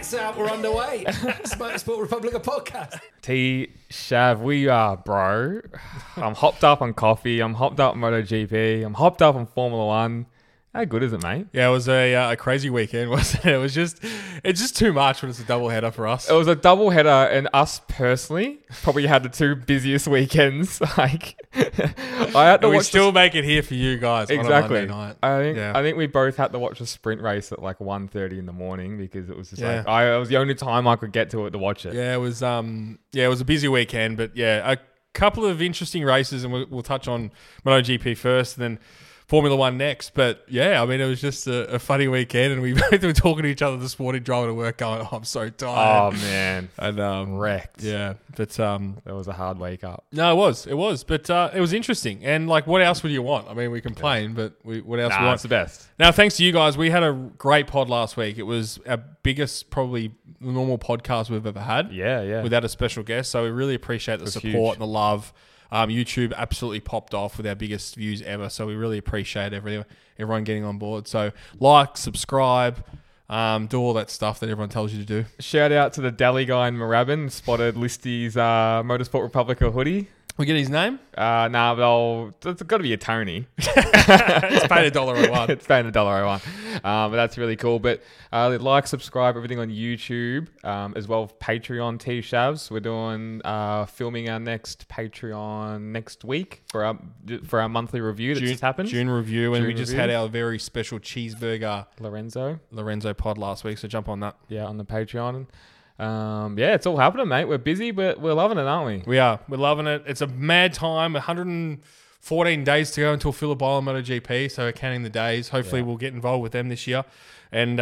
Lights out, we're underway. Motorsport Republica podcast. Shav, we are, bro. I'm hopped up on coffee. I'm hopped up on MotoGP. I'm hopped up on Formula One. How good is it, mate? Yeah, it was a crazy weekend, wasn't it? It's just too much when it's a double header for us. It was a double header, and us personally probably had the two busiest weekends. Like, I had to we watch. still make it here for you guys. Exactly. On a Monday night. I think we both had to watch a sprint race at like 1:30 in the morning because it was just Yeah. like it was the only time I could get to it to watch it. Yeah, it was a busy weekend, but yeah, a couple of interesting races, and we'll touch on MotoGP first, and then Formula One next. But yeah, I mean, it was just a funny weekend, and we both were talking to each other this morning driving to work going, I'm so tired. Oh man, And wrecked. yeah, but That was a hard wake up. no, it was, but it was interesting. And like, what else would you want? I mean, we complain, but what else we want? It's the best. Now, thanks to you guys, we had a great pod last week. It was our biggest, probably normal podcast we've ever had. Yeah. Without a special guest. So we really appreciate the support huge. and the love. YouTube absolutely popped off with our biggest views ever. So we really appreciate everyone getting on board. So like, subscribe, do all that stuff that everyone tells you to do. Shout out to the deli guy in Moorabbin, spotted Listy's Motorsport Republica hoodie. We get his name? But it's got to be a Tony. It's paid $1.01. It's paying $1.01. But that's really cool. But like, subscribe, everything on YouTube, as well as Patreon T-Shavs. We're doing filming our next Patreon next week for our monthly review that just happened. June review. And June we just review. had our very special cheeseburger Lorenzo pod last week. So jump on that. Yeah, on the Patreon. It's all happening, mate. We're busy, but we're loving it, aren't we? We are. We're loving it. It's a mad time. 114 days to go until Phillip Island MotoGP. So we're counting the days. Hopefully we'll get involved with them this year. And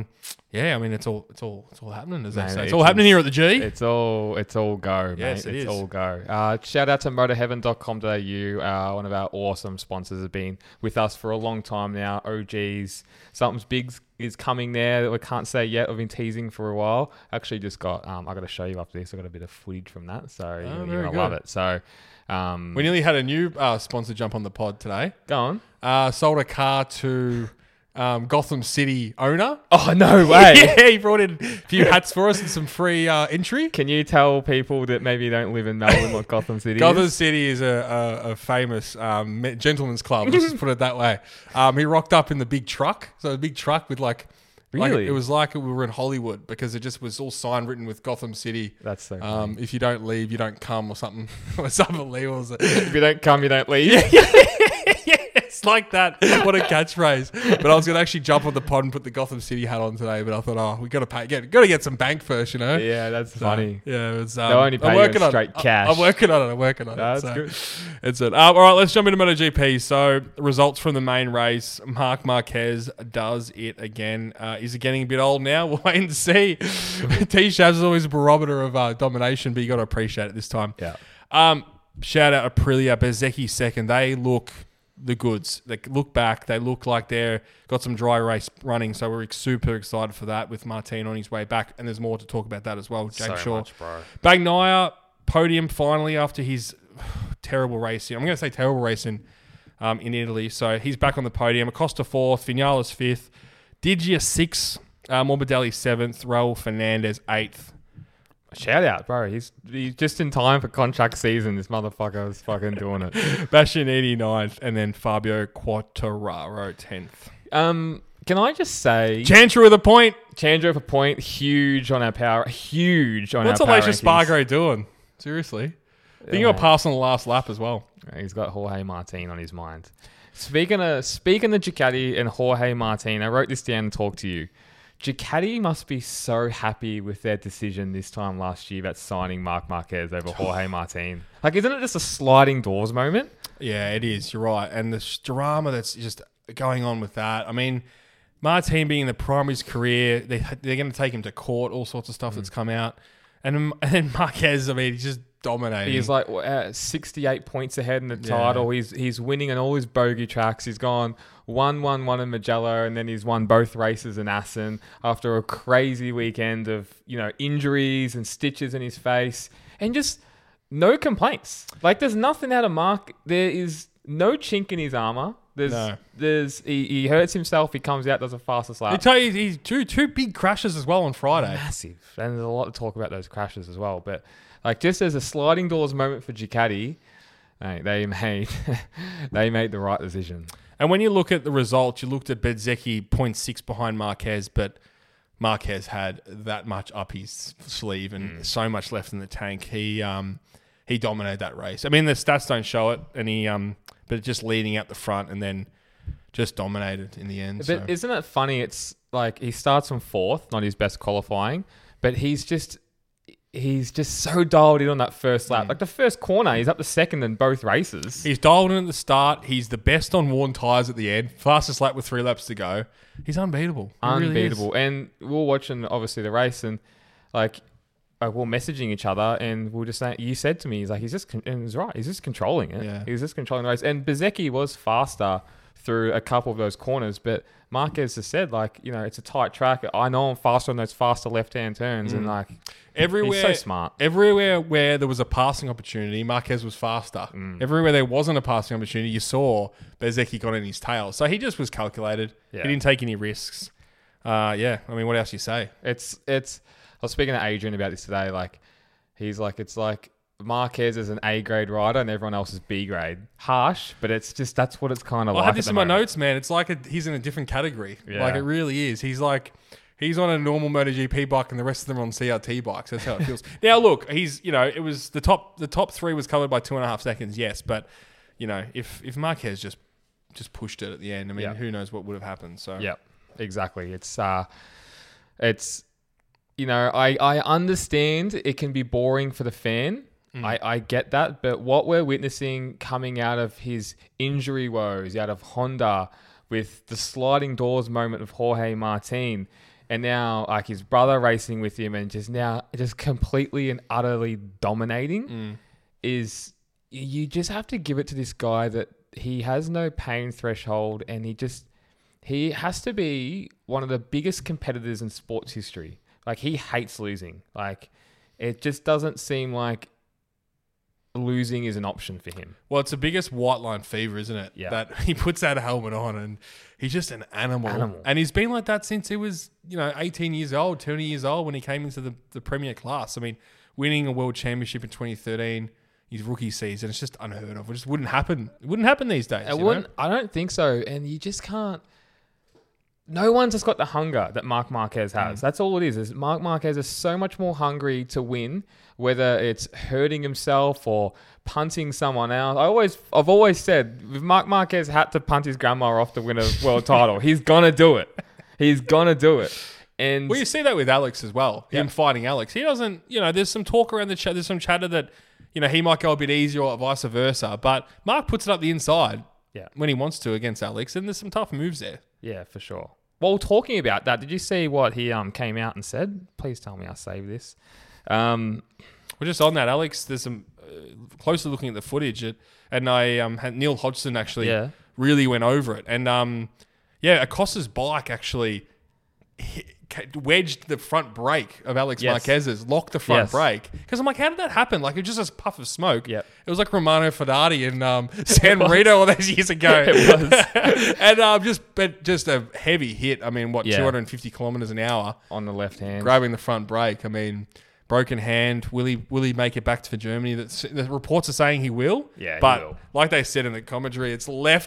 I mean, it's all happening, as they say. It's all happening here at the G. It's all go, mate. Yes, it's all go. Shout out to motorheaven.com.au. One of our awesome sponsors has been with us for a long time now. OGs. Something's big is coming there that we can't say yet. I've been teasing for a while. Actually just got, I got to show you after this. I got a bit of footage from that. So you're going to love it. So, we nearly had a new sponsor jump on the pod today. go on. Sold a car to Gotham City owner. Oh, no way. Yeah, he brought in a few hats for us and some free entry. Can you tell people that maybe don't live in Melbourne what Gotham City Gotham is? City is a famous gentleman's club. Let's just put it that way. He rocked up in the big truck. So a big truck with Really? it was like we were in Hollywood because it just was all sign written with Gotham City. That's so funny. If you don't leave, you don't come or something. Or something legal. If you don't come, you don't leave. It's like that. What a catchphrase. But I was going to actually jump on the pod and put the Gotham City hat on today, but I thought, we got to get some bank first, you know? Yeah, that's funny. Yeah, it was. They'll only pay you in straight cash. I'm working on it. That's So, good. It's it. All right, let's jump into MotoGP. So, results from the main race. Marc Marquez does it again. Is he getting a bit old now? We'll wait and see. T-Shavs is always a barometer of domination, but you got to appreciate it this time. Yeah. Shout out Aprilia, Bezzecchi second. They look the goods. They look back. They look like they're got some dry race running. So we're super excited for that with Martin on his way back. And there's more to talk about that as well. Jake Shaw. Much, bro. Bagnaia, podium finally after his terrible racing. I'm going to say terrible racing in Italy. So he's back on the podium. Acosta 4th, Vinales 5th, Digia 6th, Morbidelli 7th, Raul Fernandez 8th. Shout out, bro. He's just in time for contract season. This motherfucker is fucking doing it. Bastianini 9th, and then Fabio Quartararo 10th. Can I just say, Chantra with a point. Chandra for point, huge on our power, huge on What's our power Alicia rankings. Spargo doing? Seriously. I think you'll pass on the last lap as well. He's got Jorge Martin on his mind. Speaking of Ducati and Jorge Martin, I wrote this down and talked to you. Ducati must be so happy with their decision this time last year about signing Marc Marquez over Jorge Martin. Like, isn't it just a sliding doors moment? Yeah, it is. You're right. And the drama that's just going on with that. I mean, Martin being in the prime of his career, they're going to take him to court, all sorts of stuff that's come out. And then Marquez, I mean, he's just dominating. He's like 68 points ahead in the title. He's winning on all his bogey tracks. He's gone 1-1-1 in Mugello, and then he's won both races in Assen after a crazy weekend of, injuries and stitches in his face, and just no complaints. Like, there's nothing out of Mark. There is no chink in his armor. He hurts himself. He comes out, does a fastest I lap. tell you, he's two big crashes as well on Friday. Massive. And there's a lot to talk about those crashes as well. But like just as a sliding doors moment for Ducati, they made the right decision. And when you look at the results, you looked at Bezzecchi 0.6 behind Marquez, but Marquez had that much up his sleeve and so much left in the tank. He dominated that race. I mean, the stats don't show it, and but just leading out the front and then just dominated in the end. But isn't it funny? It's like he starts from fourth, not his best qualifying, but he's just so dialed in on that first lap. Like the first corner, he's up to second in both races. He's dialed in at the start. He's the best on worn tyres at the end. Fastest lap with 3 laps to go. He's unbeatable. He Unbeatable. Really is. And we were watching, obviously, the race, and like we were messaging each other, and we were just saying, you said to me, he's like, and he's right, he's just controlling it. Yeah. He's just controlling the race. And Bezzecchi was faster through a couple of those corners, but Marquez has said, like, you know, it's a tight track. I know I'm faster on those faster left-hand turns, and like, everywhere, he's so smart. Everywhere where there was a passing opportunity, Marquez was faster. Everywhere there wasn't a passing opportunity, you saw Bezzecchi got in his tail. So he just was calculated. Yeah. He didn't take any risks. I mean, what else do you say? It's. I was speaking to Adrian about this today. Like, he's like, it's like Marquez is an A grade rider and everyone else is B grade. Harsh, but it's just that's what it's kind of like. I had this in my notes, man. It's like he's in a different category. Yeah. Like it really is. He's on a normal MotoGP bike and the rest of them are on CRT bikes. That's how it feels. Now, look, it was the top 3 was covered by 2.5 seconds, yes, but you know, if Marquez just pushed it at the end, I mean, who knows what would have happened? So yeah, exactly. It's you know, I understand it can be boring for the fan. I get that, but what we're witnessing coming out of his injury woes, out of Honda, with the sliding doors moment of Jorge Martin, and now like his brother racing with him, and just completely and utterly dominating, is you just have to give it to this guy that he has no pain threshold, and he has to be one of the biggest competitors in sports history. Like, he hates losing. Like, it just doesn't seem like losing is an option for him. Well, it's the biggest white line fever, isn't it? Yeah. That he puts that helmet on and he's just an animal. And he's been like that since he was, 18 years old, 20 years old when he came into the Premier class. I mean, winning a world championship in 2013, his rookie season, it's just unheard of. It just wouldn't happen. It wouldn't happen these days. It wouldn't. I don't think so. And you just can't. No one's just got the hunger that Marc Marquez has. That's all it is Marc Marquez is so much more hungry to win, whether it's hurting himself or punting someone else. I've always said, if Marc Marquez had to punt his grandma off to win a world title, he's going to do it. He's going to do it. And well, you see that with Alex as well. Him fighting Alex. He doesn't, there's some talk around the chat. There's some chatter that, he might go a bit easier or vice versa. But Marc puts it up the inside when he wants to against Alex. And there's some tough moves there. Yeah, for sure. Well, talking about that, did you see what he came out and said? Please tell me I saved this. We're just on that, Alex. There's some closely looking at the footage, and I had Neil Hodgson actually really went over it, and Acosta's bike actually wedged the front brake of Alex Marquez's, locked the front brake. Because I'm like, how did that happen? Like, it was just a puff of smoke. Yep. It was like Romano Fenati in San Marino all those years ago. It was. And just a heavy hit. I mean, 250 kilometers an hour on the left hand, grabbing the front brake. I mean, broken hand. Will he make it back to Germany? The reports are saying he will. Yeah, but he will. Like they said in the commentary, it's left.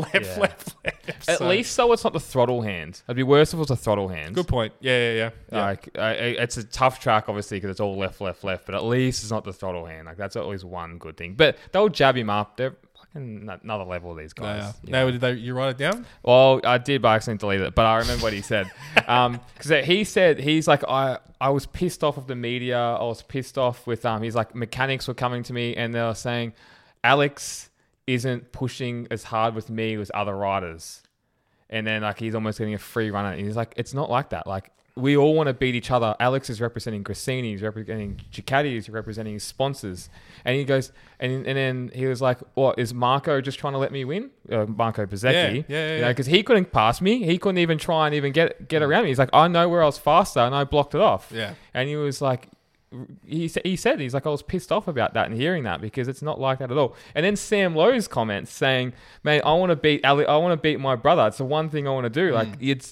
At least so it's not the throttle hand. It'd be worse if it was a throttle hand. Good point. Yeah. Like it's a tough track, obviously, because it's all left. But at least it's not the throttle hand. Like that's always one good thing. But they'll jab him up. They're fucking another level. These guys. Did you write it down? Well, I did, but I accidentally deleted it. But I remember what he said. Because he said he's like I was pissed off with the media. I was pissed off with he's like mechanics were coming to me and they were saying Alex isn't pushing as hard with me as other riders. And then like he's almost getting a free run at it. And he's like, it's not like that. Like we all want to beat each other. Alex is representing Gresini, he's representing Ducati, he's representing his sponsors. And he goes, and then he was like, what, is Marco just trying to let me win? Marco Bezzecchi. Yeah. Because he couldn't pass me. He couldn't even try and even get around me. He's like, I know where I was faster and I blocked it off. Yeah. And he was like, he said, he's like, I was pissed off about that and hearing that because it's not like that at all. And then Sam Lowe's comments saying, "Man, I want to beat Ali. I want to beat my brother. It's the one thing I want to do." Like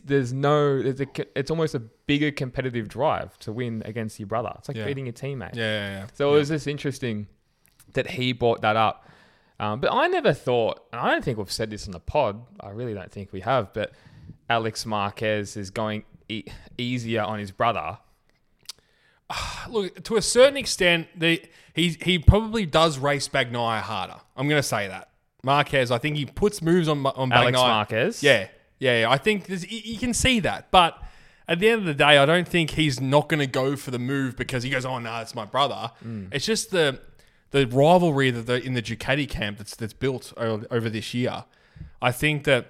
it's almost a bigger competitive drive to win against your brother. It's like beating your teammate. Yeah. So it was just interesting that he brought that up. But I never thought, and I don't think we've said this in the pod. I really don't think we have. But Alex Marquez is going easier on his brother. Look, to a certain extent, he probably does race Bagnaia harder. I'm going to say that. Marquez, I think he puts moves on Bagnaia. Alex Marquez? Yeah. I think you can see that. But at the end of the day, I don't think he's not going to go for the move because he goes, "Oh, no, it's my brother." It's just the rivalry that in the Ducati camp that's built over this year. I think that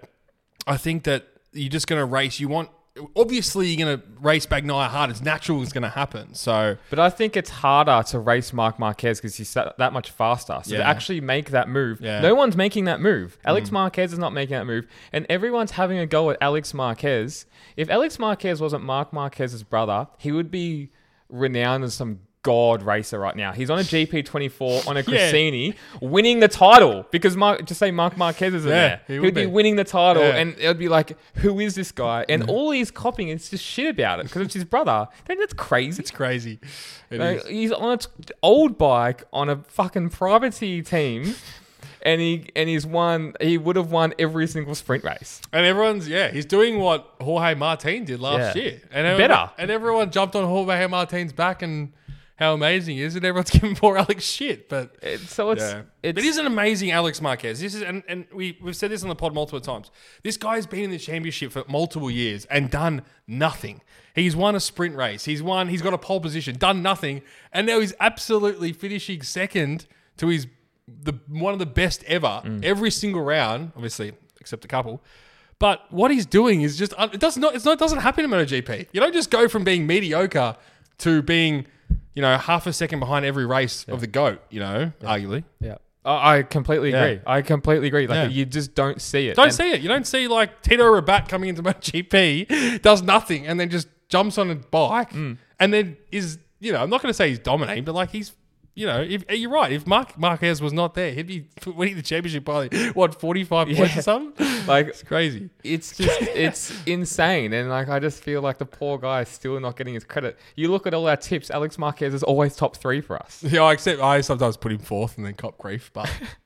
you're just going to race. Obviously, you're going to race Bagnaia hard. It's natural. It's going to happen. So, but I think it's harder to race Marc Marquez because he's that much faster. So to actually make that move, no one's making that move. Alex Marquez is not making that move, and everyone's having a go at Alex Marquez. If Alex Marquez wasn't Marc Marquez's brother, he would be renowned as some god racer right now. He's on a GP24 on a Gresini, winning the title because Marc Marquez isn't there. He would be winning the title, and it would be like, who is this guy? And all he's copying is just shit about it because it's his brother. That's crazy. It's crazy. He's on an old bike on a fucking privateer team. And he's won. He would have won every single sprint race. And everyone's he's doing what Jorge Martin did last year, and better. And everyone jumped on Jorge Martin's back and how amazing he is, and everyone's giving poor Alex shit. But it is an amazing Alex Marquez. This is and we've said this on the pod multiple times. This guy's been in the championship for multiple years and done nothing. He's won a sprint race. He's got a pole position, done nothing, and now he's absolutely finishing second to one of the best ever every single round, obviously except a couple. But what he's doing is just it doesn't happen in MotoGP. You don't just go from being mediocre to being half a second behind every race of the GOAT. Arguably. Yeah. I completely agree. Like you just don't see it. You don't see like Tito Rabat coming into MotoGP, does nothing, and then just jumps on a bike, and then is I'm not going to say he's dominating, but like he's. If you're right, if Marquez was not there, he'd be winning the championship by 45 points or something. Like it's crazy. It's just it's insane, and like I just feel like the poor guy is still not getting his credit. You look at all our tips; Alex Marquez is always top 3 for us. Yeah, except I sometimes put him 4th and then cop grief, but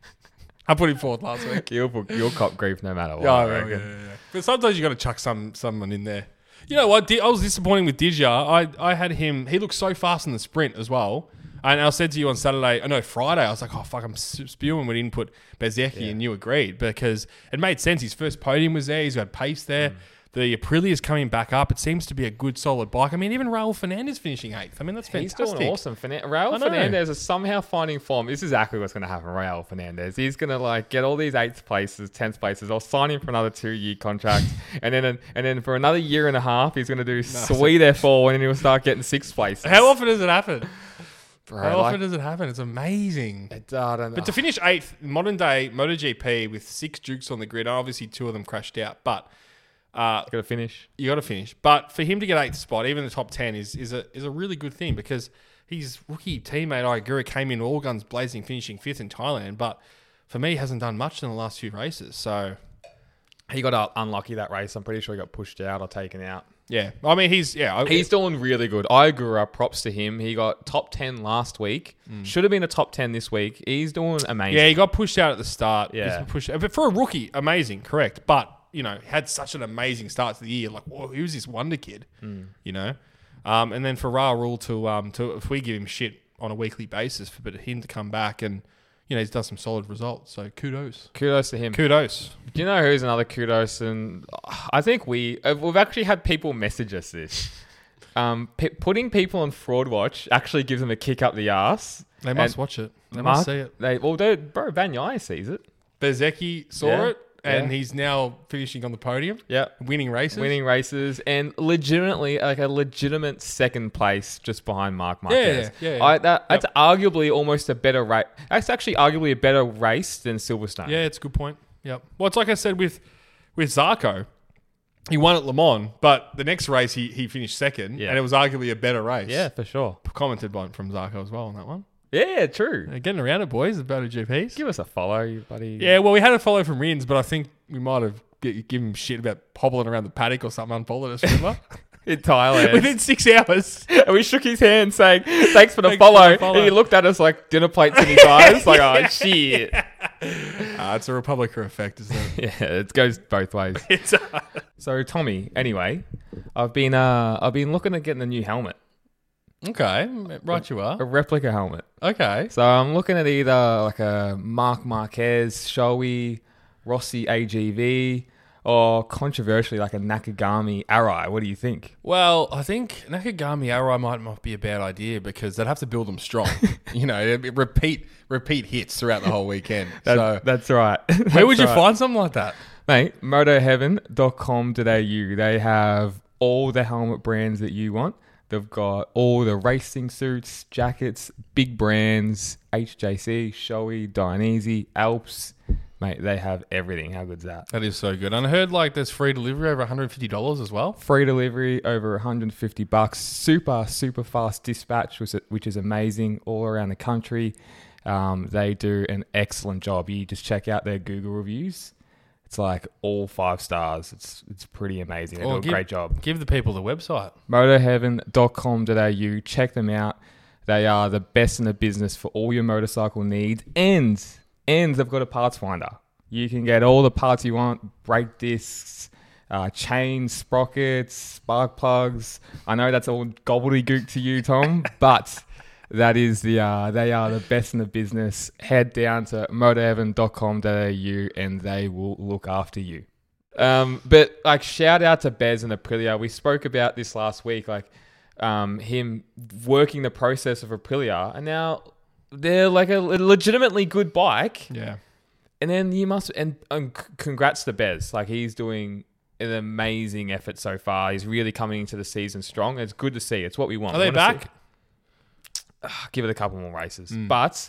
I put him 4th last week. You'll cop grief no matter what. Yeah. But sometimes you got to chuck someone in there. You know what? I was disappointing with Didja. I had him. He looked so fast in the sprint as well. And I said to you on Friday, I was like, oh, fuck, I'm spewing. We didn't put Bezzecchi, and you agreed because it made sense. His first podium was there. He's got pace there. The Aprilia is coming back up. It seems to be a good, solid bike. I mean, even Raul Fernandez finishing 8th. I mean, that's fantastic. He's doing awesome. Raul Fernandez is somehow finding form. This is exactly what's going to happen, Raul Fernandez. He's going to get all these 8th places, 10th places. I'll sign him for another 2-year contract. and then for another year and a half, he's going to do sweet F4 and then he'll start getting 6th places. How often does it happen? Bro, how often does it happen? It's amazing. I don't know. But to finish 8th, modern day MotoGP with 6 Dukes on the grid, obviously 2 of them crashed out, but you got to finish. You got to finish. But for him to get 8th spot, even the top 10, is a really good thing because his rookie teammate Iagura came in all guns blazing, finishing 5th in Thailand. But for me, he hasn't done much in the last few races. So he got unlucky that race. I'm pretty sure he got pushed out or taken out. Yeah, I mean he's doing really good. Iagura, props to him. He got top 10 last week. Should have been a top 10 this week. He's doing amazing. Yeah, he got pushed out at the start. Yeah, but for a rookie, amazing, correct. But had such an amazing start to the year. Like, whoa, who's this wonder kid? And then for Raul to if we give him shit on a weekly basis, but him to come back and he's done some solid results. So kudos to him. Kudos. Do you know who's another kudos? And I think we've actually had people message us this. Putting people on Fraud Watch actually gives them a kick up the ass. They must watch it. They must see it. Bagnaia sees it. Bezzecchi saw it. And he's now finishing on the podium. Yeah. Winning races. And legitimately, like a legitimate 2nd place just behind Marc Marquez. Yeah. That's arguably almost a better race. That's actually arguably a better race than Silverstone. Yeah, it's a good point. Yep. Well, it's like I said with Zarco. He won at Le Mans, but the next race he finished second, Yeah. and it was arguably a better race. Yeah, for sure. Commented from Zarko as well on that one. Yeah, true. Getting around it, boys, about a GPs. Give us a follow, you buddy. Yeah, well, we had a follow from Rins, but I think we might have given him shit about hobbling around the paddock or something, unfollowed us, remember? In Thailand. Within 6 hours. And we shook his hand saying, thanks for the Thanks follow. for the follow. And he looked at us like dinner plates in his eyes. Like, oh, shit. It's a Republica effect, isn't it? Yeah, it goes both ways. So, Tommy, anyway, I've been looking at getting a new helmet. Okay, right you A are. replica helmet. Okay. So I'm looking at either like a Marc Marquez, Shoei, Rossi AGV, or controversially like a Nakagami Arai. What do you think? Well, I think Nakagami Arai might not be a bad idea because they'd have to build them strong. Repeat hits throughout the whole weekend. So That's right. where would you find something like that? Mate, motoheaven.com.au. They have all the helmet brands that you want. They've got all the racing suits, jackets, big brands, HJC, Shoei, Dainese, Alps. Mate, they have everything. How good's that? That is so good. And I heard like there's free delivery over $150 as well. Free delivery over $150. Super fast dispatch, which is amazing all around the country. They do an excellent job. You just check out their Google reviews. It's like all 5 stars. It's pretty amazing. They do a great job. Give the people the website. motoheaven.com.au. Check them out. They are the best in the business for all your motorcycle needs. And they've got a parts finder. You can get all the parts you want. Brake discs, chains, sprockets, spark plugs. I know that's all gobbledygook to you, Tom, but that is they are the best in the business. Head down to motoheaven.com.au and they will look after you. But like shout out to Bez and Aprilia. We spoke about this last week, like him working the process of Aprilia, and now they're like a legitimately good bike. Yeah. And then you must and congrats to Bez. Like he's doing an amazing effort so far. He's really coming into the season strong. It's good to see. It's what we want. Are they back? Give it a couple more races. But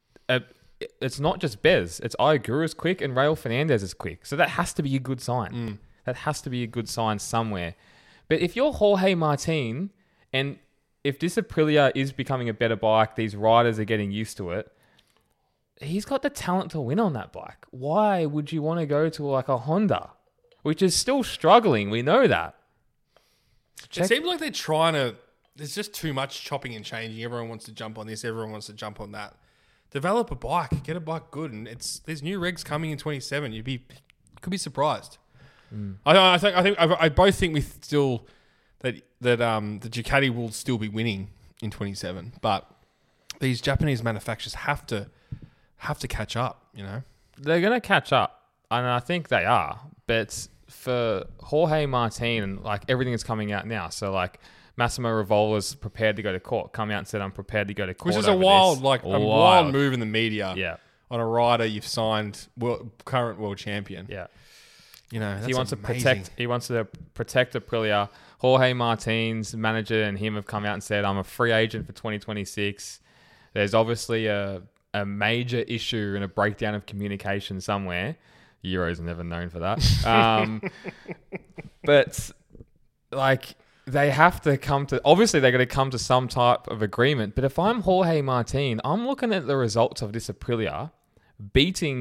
it's not just Bez. It's Iagura's quick and Raul Fernandez is quick. So that has to be a good sign. That has to be a good sign somewhere. But if you're Jorge Martin, and if this Aprilia is becoming a better bike, these riders are getting used to it, he's got the talent to win on that bike. Why would you want to go to like a Honda, which is still struggling? We know that. It seems like they're trying to... There's just too much chopping and changing. Everyone wants to jump on this. Everyone wants to jump on that. Develop a bike. Get a bike good. And there's new regs coming in 27. Could be surprised. I both think we still that the Ducati will still be winning in 27. But these Japanese manufacturers have to catch up. They're going to catch up, and I think they are. But for Jorge Martin and like everything that's coming out now, so like Massimo Rivola's prepared to go to court. Come out and said, I'm prepared to go to court. Which is a wild move in the media. Yeah. On a rider you've signed, current world champion. Yeah. That's he wants amazing. to protect Aprilia. Jorge Martin's manager and him have come out and said, I'm a free agent for 2026. There's obviously a major issue and a breakdown of communication somewhere. Euro's never known for that. But like, they have to obviously they're going to come to some type of agreement. But if I'm Jorge Martin, I'm looking at the results of this Aprilia beating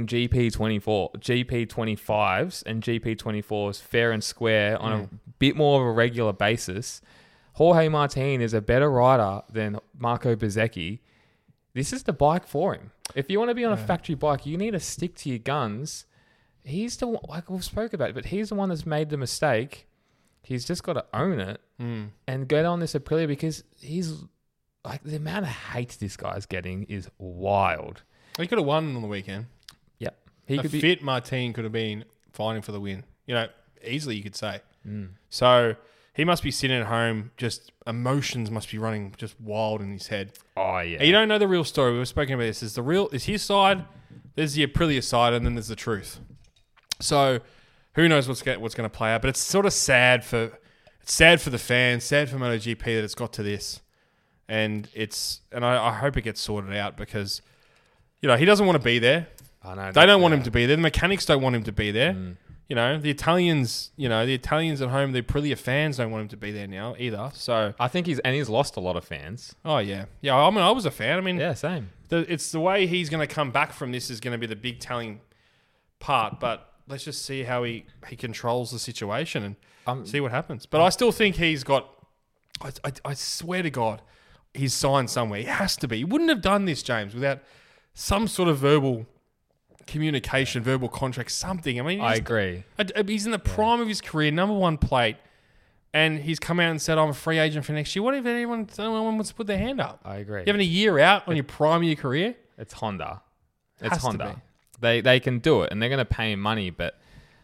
GP25s and GP24s fair and square on a bit more of a regular basis. Jorge Martin is a better rider than Marco Bezzecchi. This is the bike for him. If you want to be on a factory bike, you need to stick to your guns. He's the one, like we spoke about it, but he's the one that's made the mistake. He's just got to own it and get on this Aprilia because he's like the amount of hate this guy's getting is wild. He could have won on the weekend. Yep. Fit Martin could have been fighting for the win. Easily you could say. So he must be sitting at home, just emotions must be running just wild in his head. Oh, yeah. And you don't know the real story. We were speaking about this. Is his side, there's the Aprilia side, and then there's the truth. So who knows what's going to play out? But it's sort of sad for the fans, sad for MotoGP that it's got to this, and I hope it gets sorted out because he doesn't want to be there. I know they don't want him to be there. The mechanics don't want him to be there. You know, the Italians at home, the Aprilia fans don't want him to be there now either. So I think he's lost a lot of fans. oh yeah. I mean, I was a fan. I mean, Yeah, same. it's the way he's going to come back from this is going to be the big telling part. But let's just see how he controls the situation and see what happens. But I still think he's got. I swear to God, he's signed somewhere. He has to be. He wouldn't have done this, James, without some sort of verbal communication, verbal contract, something. I mean, I agree. He's in the prime of his career, number one plate, and he's come out and said, "I'm a free agent for next year." What if anyone wants to put their hand up? I agree. You having a year out on your prime of your career? It's Honda. It's Has to Honda. They can do it, and they're going to pay him money. But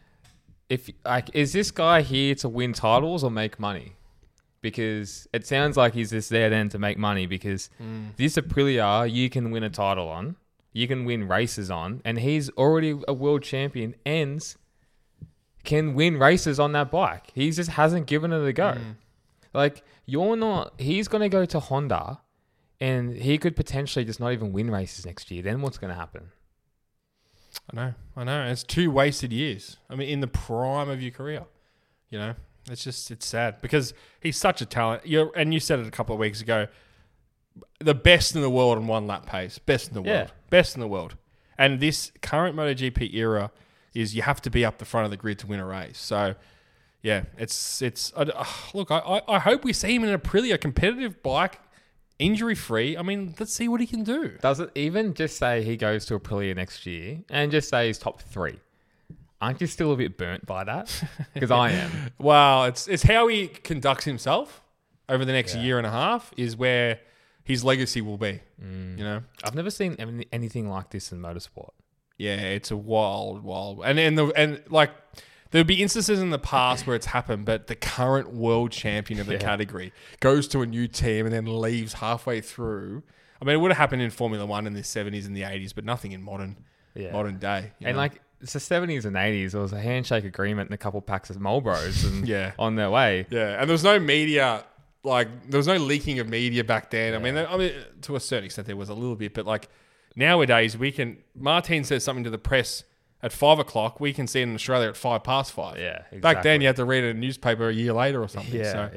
is this guy here to win titles or make money? Because it sounds like he's just there then to make money. Because this Aprilia, you can win a title on, you can win races on, and he's already a world champion and can win races on that bike. He just hasn't given it a go. Like, he's going to go to Honda, and he could potentially just not even win races next year. Then what's going to happen? I know. It's 2 wasted years. I mean, in the prime of your career, you know, it's sad because he's such a talent. And you said it a couple of weeks ago, the best in the world on one lap pace, best in the world, best in the world. And this current MotoGP era is you have to be up the front of the grid to win a race. So, yeah, look, I hope we see him in an Aprilia competitive bike, injury-free. I mean, let's see what he can do. Does it even just say he goes to Aprilia next year and just say he's top 3? Aren't you still a bit burnt by that? Because I am. Well, it's how he conducts himself over the next year and a half is where his legacy will be. You know, I've never seen anything like this in motorsport. Yeah, it's a wild, and like there'll be instances in the past where it's happened, but the current world champion of the category goes to a new team and then leaves halfway through. I mean, it would have happened in Formula One in the 70s and the 80s, but nothing in modern day. And like it's the 70s and 80s. There was a handshake agreement and a couple packs of Marlboros and on their way. Yeah, and there was no media. Like, there was no leaking of media back then. I mean, to a certain extent, there was a little bit. But, like, nowadays, Martin says something to the press at 5 o'clock. We can see it in Australia at 5:05. Yeah, exactly. Back then, you had to read a newspaper a year later or something.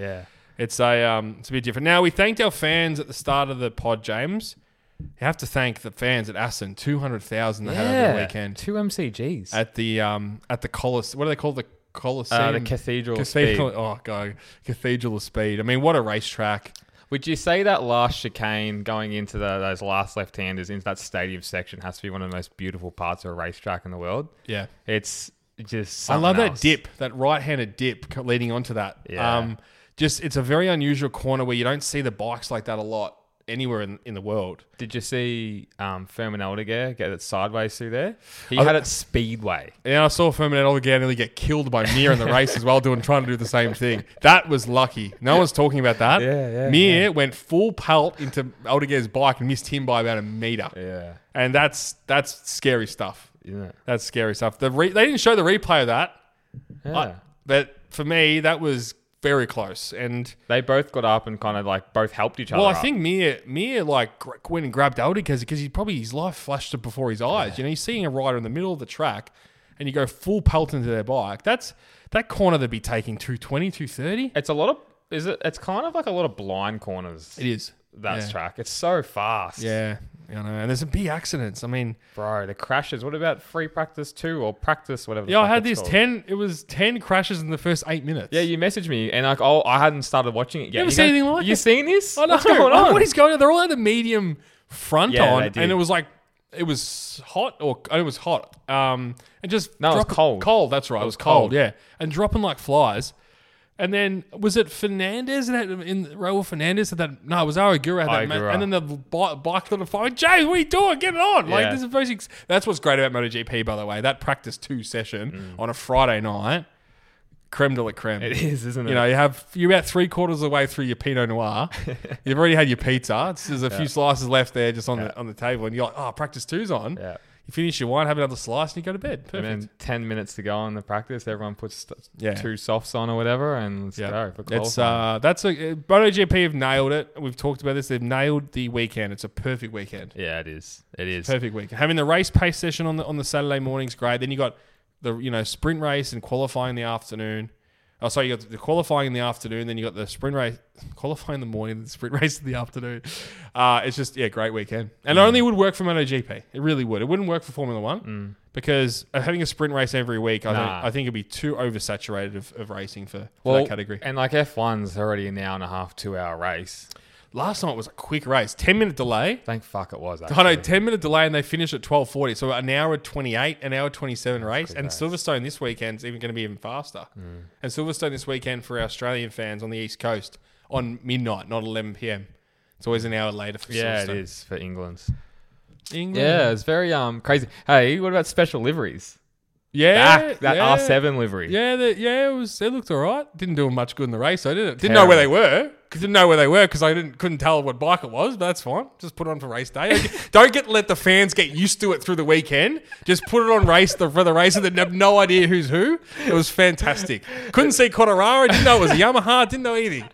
It's a bit different. Now, we thanked our fans at the start of the pod, James. You have to thank the fans at Assen. 200,000 they had over the weekend. 2 MCGs. At the Colosseum. What do they call the Colosseum? The Cathedral of Speed. Oh, God. Cathedral of Speed. I mean, what a racetrack. Would you say that last chicane going into those last left-handers into that stadium section has to be one of the most beautiful parts of a racetrack in the world? Yeah. It's just I love else. that dip, that right-handed dip leading onto that. Yeah. It's a very unusual corner where you don't see the bikes like that a lot anywhere in the world. Did you see Fermin Aldeguer get it sideways through there? He had it speedway. Yeah, I saw Fermin Aldeguer nearly get killed by Mir in the race as well, trying to do the same thing. That was lucky. No one's talking about that. Mir went full pelt into Aldeguer's bike and missed him by about a meter. Yeah. And that's scary stuff. Yeah. That's scary stuff. They didn't show the replay of that. Yeah. But for me, that was very close, and they both got up and kind of like both helped each other. Well, I think Mir like went and grabbed Aldi because his life flashed before his eyes. Yeah. You know, you're seeing a rider in the middle of the track, and you go full pelt into their bike. That corner they'd be taking 220, 230. It's a lot of it's kind of like a lot of blind corners. It is that track. It's so fast. Yeah. You know, and there's some big accidents. I mean, bro, the crashes. What about free practice 2 or practice, whatever? Yeah, I had this 10. It was 10 crashes in the first 8 minutes. Yeah, you messaged me, and like, I hadn't started watching it yet. You ever seen anything like it? You seen this? I know. What's going on? What is going on? They're all at a medium front on, they did. and it was like it was hot, and just it was cold. Cold. That's right. It was cold. Yeah, and dropping like flies. And then, was it Fernandez Raul Fernandez had that? No, it was Aragura had that. And then the bike got on fire. James, what are you doing? Get it on. Like, this is that's what's great about MotoGP, by the way. That practice 2 session on a Friday night, creme de la creme. It is, isn't it? You know, you're about 3/4 of the way through your Pinot Noir. You've already had your pizza. There's a few slices left there just on the table. And you're like, oh, practice 2's on. Yeah. You finish your wine, have another slice, and you go to bed. Perfect. And then 10 minutes to go on the practice. Everyone puts 2 softs on or whatever, and let's go for qualifying. MotoGP have nailed it. We've talked about this. They've nailed the weekend. It's a perfect weekend. Yeah, it is. It is perfect weekend. Having the race pace session on the Saturday morning's great. Then you got the sprint race and qualifying in the afternoon. Oh, sorry, you got the qualifying in the afternoon, then you got the sprint race, qualifying in the morning, the sprint race in the afternoon. It's just, great weekend. And it only would work for MotoGP. It really would. It wouldn't work for Formula One because having a sprint race every week, I think it'd be too oversaturated of racing for that category. And like F1's already an hour and a half, 2 hour race. Last night was a quick race, 10-minute delay. Thank fuck it was. I know, 10-minute delay, and they finished at 12:40. So an hour 28, an hour 27 race. And Silverstone this weekend's even going to be even faster. And Silverstone this weekend for our Australian fans on the East Coast on midnight, not 11 p.m. It's always an hour later for Silverstone. Yeah, it is for England. England. Yeah, it's very crazy. Hey, what about special liveries? Yeah, that R7 livery. Yeah, it looked all right. Didn't do much good in the race, though, did it? Didn't know where they were. Because I couldn't tell what bike it was, but that's fine. Just put it on for race day. Don't let the fans get used to it through the weekend. Just put it on for the race and then have no idea who's who. It was fantastic. Couldn't see Quartararo. Didn't know it was a Yamaha. Didn't know anything.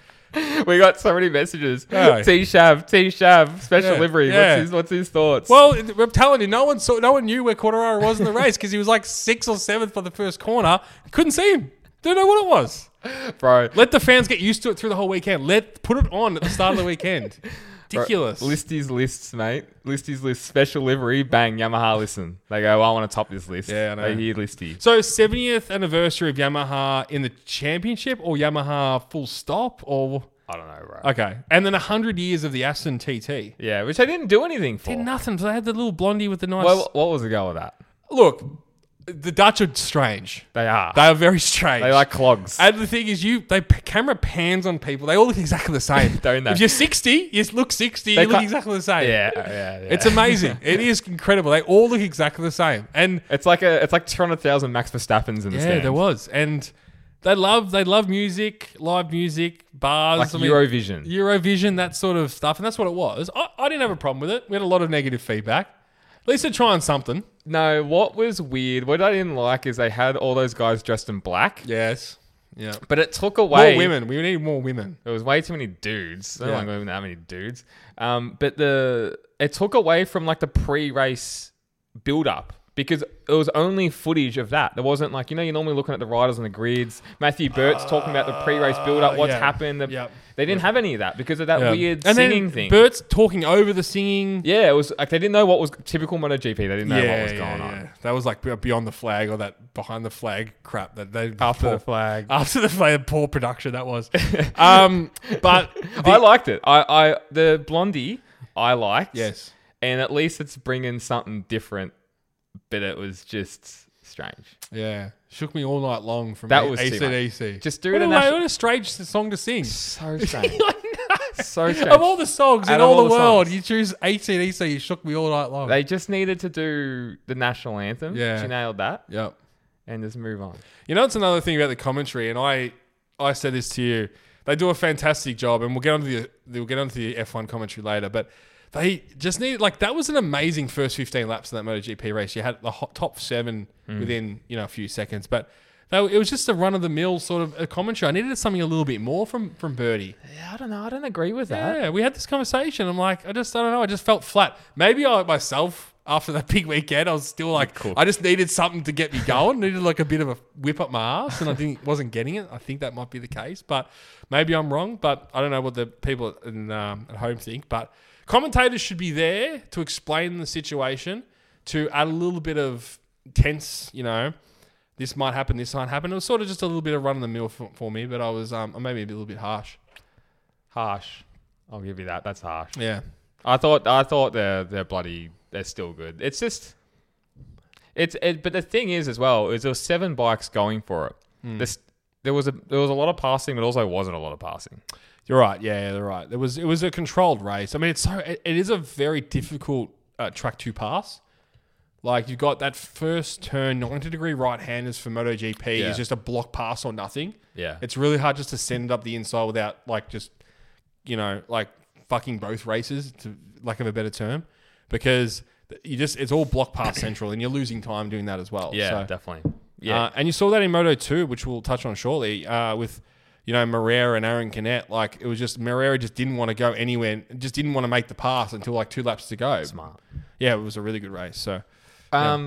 We got so many messages. Oh. T-Shav, special livery. Yeah. What's his thoughts? Well, I'm telling you, no one knew where Quartararo was in the race because he was like 6th or 7th for the first corner. Couldn't see him. Don't know what it was. Bro. Let the fans get used to it through the whole weekend. Put it on at the start of the weekend. Ridiculous. Bro, Listy's lists, mate. Listy's list, special livery, bang, Yamaha listen. They go, I want to top this list. Yeah, I know. They hear Listy. So 70th anniversary of Yamaha in the championship or Yamaha full stop or... I don't know, bro. Okay. And then 100 years of the Aston TT. Yeah, which they didn't do anything for. Did nothing. So they had the little blondie with the nice... Well, what was the go with that? Look, the Dutch are strange. They are. They are very strange. They like clogs. And the thing is, camera pans on people. They all look exactly the same. Don't they? If you're 60, you look 60, you look exactly the same. Yeah. It's amazing. It is incredible. They all look exactly the same. And it's like 200,000 Max Verstappen's in the stand. Yeah, there was. And they love music, live music, bars. Like Eurovision. Eurovision, that sort of stuff. And that's what it was. I didn't have a problem with it. We had a lot of negative feedback. At least they're trying something. No, what was weird, what I didn't like is they had all those guys dressed in black. Yes. Yeah. But it took away... More women. We need more women. There was way too many dudes. I don't want that many dudes. But it took away from like the pre-race build-up. Because it was only footage of that. There wasn't like, you're normally looking at the riders on the grids. Matthew Burt's talking about the pre-race build-up, what's happened. They didn't have any of that because of that weird singing thing. Burt's talking over the singing. Yeah, it was like they didn't know what was typical MotoGP. They didn't know what was going on. That was like beyond the flag or that behind the flag crap that they After the flag, poor production that was. But I liked it. I the blondie I liked. Yes, and at least it's bringing something different. But it was just strange. Yeah. Shook me all night long from that was AC/DC. Just do it. What a strange song to sing. So strange. So strange. Of all the songs in all the world, you choose AC/DC. You shook me all night long. They just needed to do the national anthem. Yeah. She nailed that. Yep. And just move on. You know, it's another thing about the commentary, and I said this to you. They do a fantastic job, and we'll get onto the F1 commentary later, but they just needed, like, that was an amazing first 15 laps in that MotoGP race. You had the top 7 within, a few seconds, but it was just a run-of-the-mill sort of a commentary. I needed something a little bit more from Birdie. Yeah, I don't know. I don't agree with that. Yeah, we had this conversation. I'm like, I don't know. I just felt flat. Maybe I myself, after that big weekend, I was still like, I just needed something to get me going. Needed like a bit of a whip up my ass, and I wasn't getting it. I think that might be the case, but maybe I'm wrong. But I don't know what the people at home think, but commentators should be there to explain the situation, to add a little bit of tense, this might happen, this might happen. It was sort of just a little bit of run-of-the-mill for me, but I was maybe a little bit harsh. Harsh. I'll give you that. That's harsh. Yeah. I thought they're still good. It's just... But the thing is as well, is there were 7 bikes going for it. There was a lot of passing, but also wasn't a lot of passing. You're right. Yeah, you're right. It was a controlled race. I mean, it is a very difficult track to pass. Like, you've got that first turn, 90-degree right-handers for MotoGP is just a block pass or nothing. Yeah. It's really hard just to send it up the inside without, like, just, fucking both races, to lack of a better term, because it's all block pass central, and you're losing time doing that as well. Yeah, definitely. Yeah. And you saw that in Moto 2, which we'll touch on shortly, with... Moreira and Aaron Canet, like, it was just, Moreira just didn't want to go anywhere, just didn't want to make the pass until like 2 laps to go. Smart. Yeah, it was a really good race. So,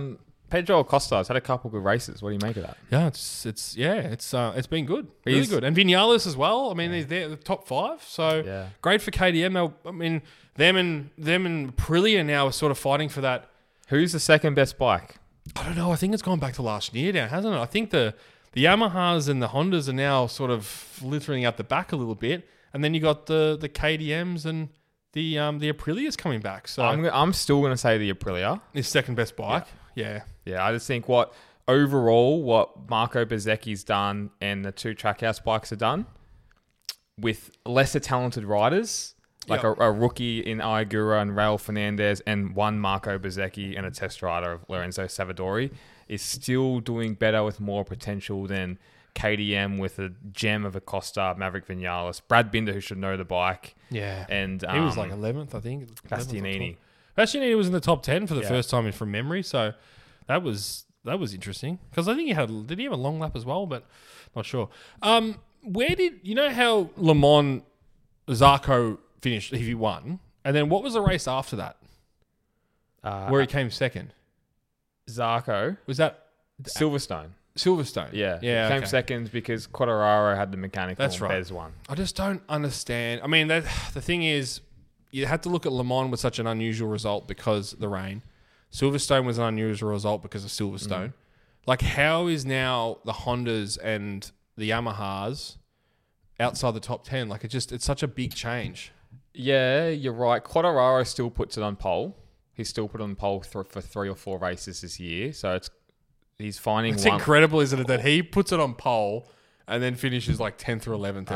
Pedro Acosta has had a couple good races. What do you make of that? Yeah, it's been good, really good. And Vinales as well. I mean, they're the top 5, so great for KTM. I mean, them and Aprilia now are sort of fighting for that. Who's the second best bike? I don't know. I think it's gone back to last year now, hasn't it? I think the Yamahas and the Hondas are now sort of littering out the back a little bit, and then you got the KTMs and the Aprilias coming back. So I'm still going to say the Aprilia is second best bike. Yeah. I just think what Marco Bezzecchi's done and the 2 Trackhouse bikes are done with lesser talented riders, like a rookie in Ayagura and Raul Fernandez and one Marco Bezzecchi and a test rider of Lorenzo Savadori, is still doing better with more potential than KTM with a gem of Acosta, Maverick Vinales, Brad Binder, who should know the bike. Yeah. And he was like 11th, I think. Bastianini. Bastianini was in the top 10 for the first time from memory, so that was interesting. Because I think did he have a long lap as well? But not sure. Where did you know how Le Mans Zarco finished? He won, and then what was the race after that? Where he came second. Zarco Was that Silverstone? Silverstone. Yeah. He came second because Quartararo had the mechanical. That's right. Bez won. I just don't understand. I mean, the thing is, you had to look at Le Mans with such an unusual result because of the rain. Silverstone was an unusual result because of Silverstone. Like, how is now the Hondas and the Yamahas outside the top 10? Like, it's such a big change. Yeah, you're right. Quartararo still puts it on pole. He's still put on pole for 3 or 4 races this year. So he's finding It's incredible, isn't it, that he puts it on pole and then finishes like 10th or 11th.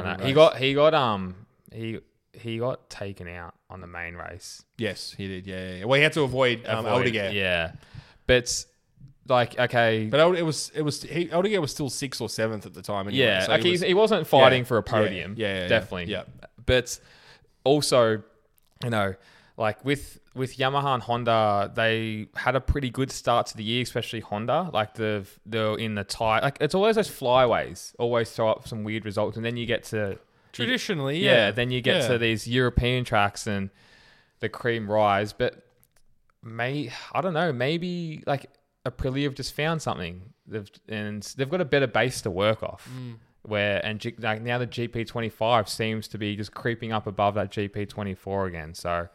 He got taken out on the main race. Yes, he did. Yeah. Well, he had to avoid Aldeguer. Yeah, but like, okay, but Aldeguer was still 6th or 7th at the time. Anyway, yeah, so like he wasn't fighting for a podium. Yeah, definitely. Yeah. But also, like with Yamaha and Honda, they had a pretty good start to the year, especially Honda. Like they're in the tie. Like it's always those flyways always throw up some weird results, and then you get to traditionally, then you get to these European tracks and the cream rise. But I don't know, maybe like Aprilia have just found something. They've got a better base to work off. Like now the GP25 seems to be just creeping up above that GP24 again. So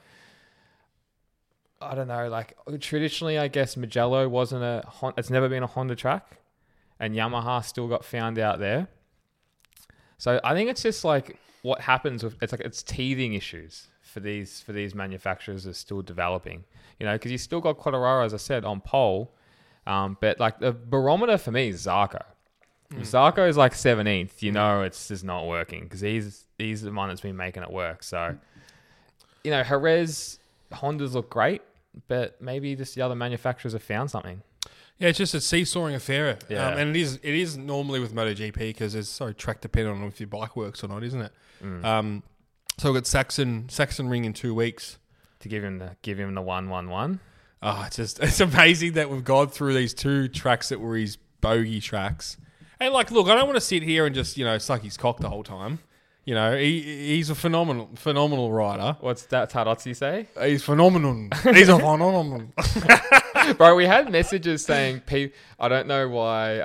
I don't know. Like traditionally, I guess Mugello wasn't it's never been a Honda track, and Yamaha still got found out there. So I think it's just like what happens with it's teething issues for these manufacturers are still developing. Because you still got Quartararo, as I said, on pole, but like the barometer for me is Zarco. Zarco is like 17th. It's just not working because he's the one that's been making it work. So Jerez, Hondas look great, but maybe just the other manufacturers have found something. Yeah, it's just a seesawing affair. Yeah. And it is normally with MotoGP because it's so track dependent on if your bike works or not, isn't it? So we've got Saxon Ring in 2 weeks. To give him the 1-1-1. Oh, it's amazing that we've gone through these 2 tracks that were his bogey tracks. And like, look, I don't want to sit here and just, suck his cock the whole time. He's a phenomenal rider. What's that Tarozzi say? He's phenomenal. He's a phenomenal. Bro, we had messages saying, I don't know why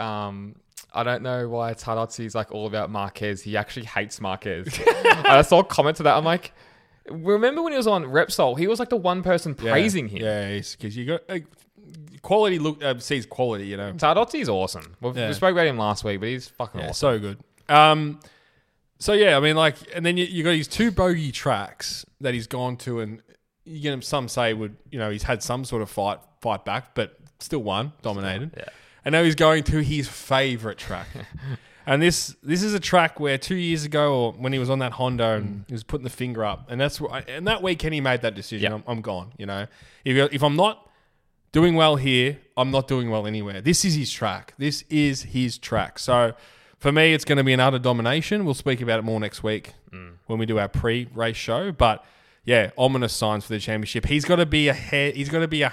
Tarozzi's like all about Marquez. He actually hates Marquez. I saw a comment to that. I'm like, remember when he was on Repsol? He was like the one person praising him. Yeah, because you got quality sees quality, Tarozzi's awesome. We spoke about him last week, but he's fucking awesome. So good. So yeah, I mean, like, and then you got these 2 bogey tracks that he's gone to, and you get him. Some say he's had some sort of fight back, but still won, dominated. Yeah. And now he's going to his favorite track, and this is a track where 2 years ago, or when he was on that Honda, and he was putting the finger up, and and that weekend he made that decision. Yeah. I'm gone. If I'm not doing well here, I'm not doing well anywhere. This is his track. So for me, it's going to be an utter domination. We'll speak about it more next week when we do our pre-race show. But yeah, ominous signs for the championship. He's got to be ahead. He's got to be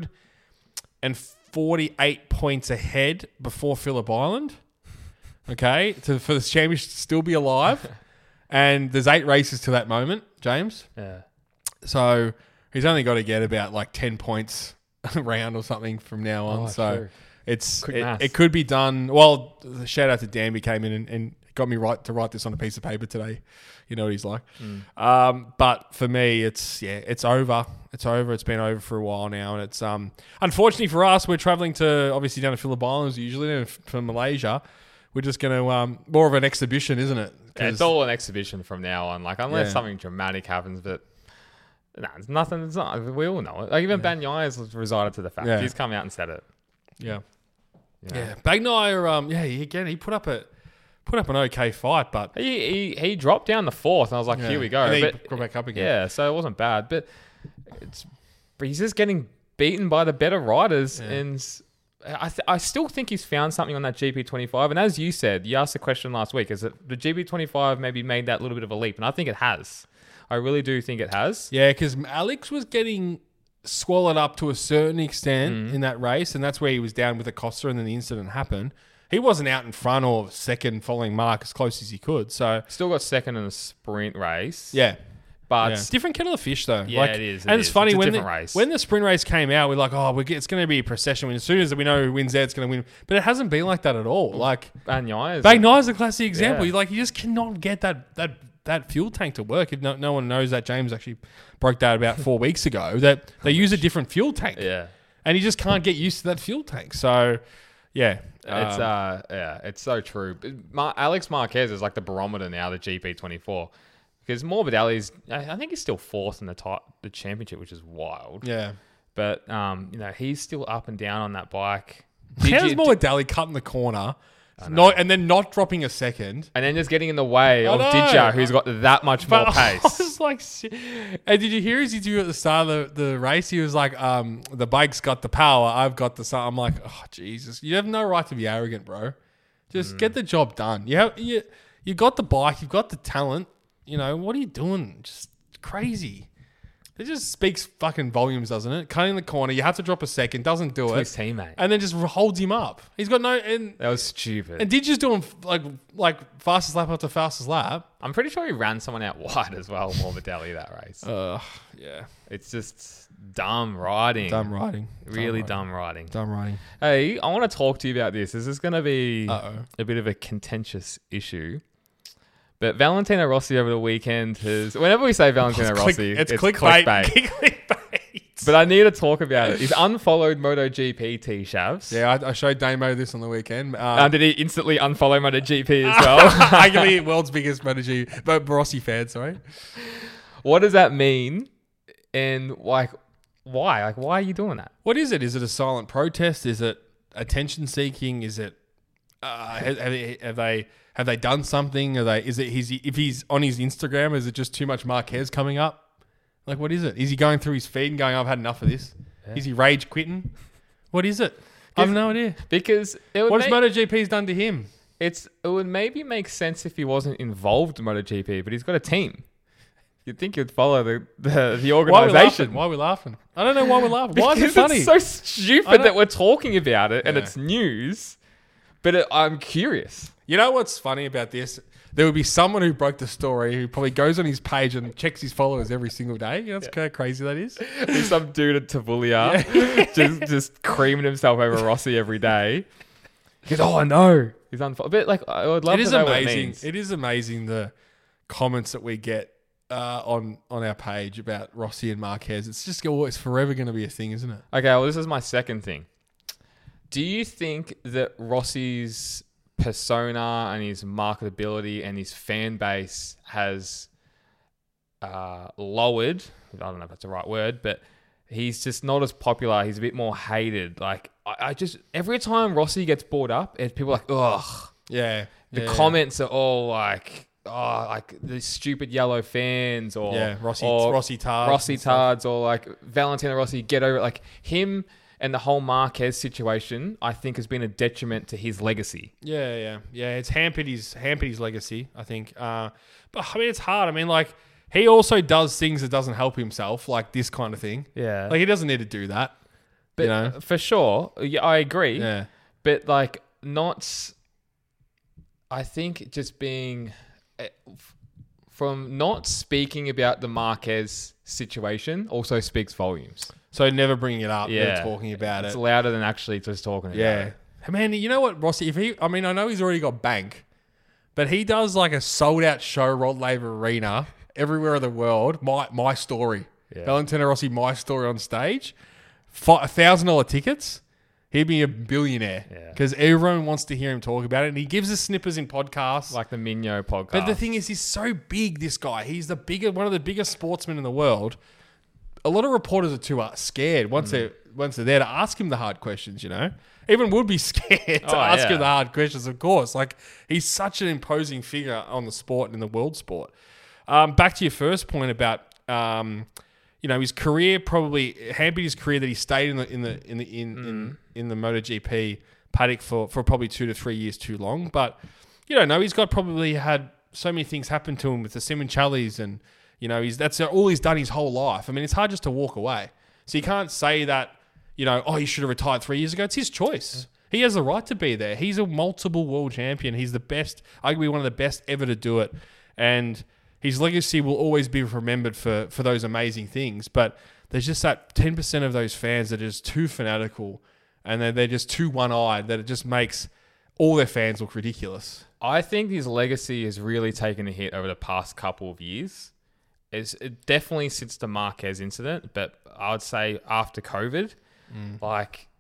148 points ahead before Phillip Island. Okay, for the championship to still be alive. And there's 8 races to that moment, James. Yeah. So he's only got to get about like 10 points round or something from now on. Oh, So true. it's Quick maths. it could be done. Well, the shout out to Danby came in and got me right to write this on a piece of paper today. You know what he's like. But for me, it's over. It's over. It's been over for a while now, and it's unfortunately for us, we're traveling to obviously down to Phillip Islands usually, and from Malaysia. We're just going to more of an exhibition, isn't it? Yeah, it's all an exhibition from now on. Like, unless something dramatic happens, but it's nothing. It's not. We all know it. Like, even Banyai has resided to the fact. Yeah. He's come out and said it. Yeah. You know? Yeah. Bagnai, he put up an okay fight, but He dropped down the fourth, and I was like, here we go. And then But he got back up again. yeah, so it wasn't bad. But he's just getting beaten by the better riders, and I still think he's found something on that GP25. And as you said, you asked the question last week, is that the GP25 maybe made that little bit of a leap? And I think it has. I really do think it has. Yeah, because Alex was getting swallowed up to a certain extent in that race, and that's where he was down with Acosta, and then the incident happened. He wasn't out in front or second following Mark as close as he could. So Still got second in the sprint race. yeah. But Yeah. Different kettle of fish, though. Yeah, it is, it And it's is. funny It's a when different race. when the sprint race came out, we're like, it's going to be a procession. As soon as we know who wins there, it's going to win. But it hasn't been like that at all. Like Banyai is Bagnai is a classic example. Yeah. You just cannot get that fuel tank to work. If no one knows that, James actually broke that about 4 weeks ago. That they use a different fuel tank, and you just can't get used to that fuel tank. So yeah, it's so true. But Alex Marquez is like the barometer now, the GP24. Because Morbidelli's, I think he's still fourth in the championship, which is wild. yeah. But he's still up and down on that bike. How's Morbidelli cutting the corner, and then not dropping a second? And then just getting in the way I of know. Didja, who's got that much more But I pace. was like, and did you hear his interview at the start of the race? He was like, the bike's got the power, I've got the sun. I'm like, oh, Jesus. You have no right to be arrogant, bro. Just get the job done. You got the bike, you've got the talent. You know, what are you doing? Just crazy. It just speaks fucking volumes, doesn't it? Cutting the corner, you have to drop a second, doesn't do it. His teammate. And then just holds him up. He's got no... And That was stupid. Didja's doing like fastest lap after fastest lap. I'm pretty sure he ran someone out wide as well, Morbidelli, that race. Yeah. It's just dumb riding. Dumb riding. Really dumb riding. Dumb riding. Hey, I want to talk to you about this. This is going to be Uh-oh. a bit of a contentious issue. But Valentino Rossi over the weekend has... Whenever we say Valentino Rossi, it's clickbait. clickbait. But I need to talk about it. He's unfollowed MotoGP T-Shavs. Yeah, I showed Damo this on the weekend. Did he instantly unfollow MotoGP as well? Arguably world's biggest MotoGP, but Rossi fan, sorry. What does that mean? And why? Why are you doing that? What is it? Is it a silent protest? Is it attention seeking? Is it have they done something? If he's on his Instagram, is it just too much Marquez coming up? Like, what is it? Is he going through his feed and going, I've had enough of this? Yeah. Is he rage quitting? What is it? I have no idea. Because what has MotoGP's done to him? It would maybe make sense if he wasn't involved in MotoGP, but he's got a team. You'd think he'd follow the organisation. Why are we laughing? I don't know why we're laughing. Why is it funny? It's so stupid that we're talking about it and it's news. But I'm curious. You know what's funny about this? There would be someone who broke the story who probably goes on his page and checks his followers every single day. You know how crazy that is? There's some dude at Tavullia just creaming himself over Rossi every day. He goes, I know. He's unfollowed. But like, I would love to know what it means. It is amazing the comments that we get on our page about Rossi and Marquez. It's forever going to be a thing, isn't it? Okay, well, this is my second thing. Do you think that Rossi's persona and his marketability and his fan base has lowered? I don't know if that's the right word, but he's just not as popular. He's a bit more hated. Like, I just, every time Rossi gets brought up, people are like, ugh. Yeah. The comments are all like, like the stupid yellow fans or Rossi tards or like Valentino Rossi, get over it. Like him and the whole Marquez situation, I think, has been a detriment to his legacy. Yeah. It's hampered his legacy, I think. But I mean, it's hard. I mean, like he also does things that doesn't help himself, like this kind of thing. Yeah, like he doesn't need to do that. But you know? For sure, yeah, I agree. Yeah, but like not. I think just being from not speaking about the Marquez situation also speaks volumes. So never bringing it up. Yeah. Never talking about It's it. louder than actually just talking about Yeah. it. Man, you know what, Rossi? I know he's already got bank, but he does like a sold out show, Rod Laver Arena, everywhere in the world. My story. Yeah. Valentino Rossi, my story on stage. $1,000 tickets. He'd be a billionaire Yeah. because everyone wants to hear him talk about it. And he gives us snippers in podcasts. Like the Migno podcast. But the thing is, he's so big, this guy. He's one of the biggest sportsmen in the world. A lot of reporters are too scared once they're there to ask him the hard questions, you know? Even would be scared to ask him the hard questions, of course. Like, he's such an imposing figure on the sport and in the world sport. Back to your first point about, his career probably hampered his career that he stayed in the MotoGP paddock for probably 2 to 3 years too long. But you don't know. He's probably had so many things happen to him with the Simoncellis, and that's all he's done his whole life. I mean, it's hard just to walk away. So you can't say that, he should have retired 3 years ago. It's his choice. He has the right to be there. He's a multiple world champion. He's the best, arguably one of the best ever to do it. And his legacy will always be remembered for those amazing things. But there's just that 10% of those fans that are just too fanatical and they're just too one-eyed that it just makes all their fans look ridiculous. I think his legacy has really taken a hit over the past couple of years. It definitely since the Marquez incident, but I would say after COVID, like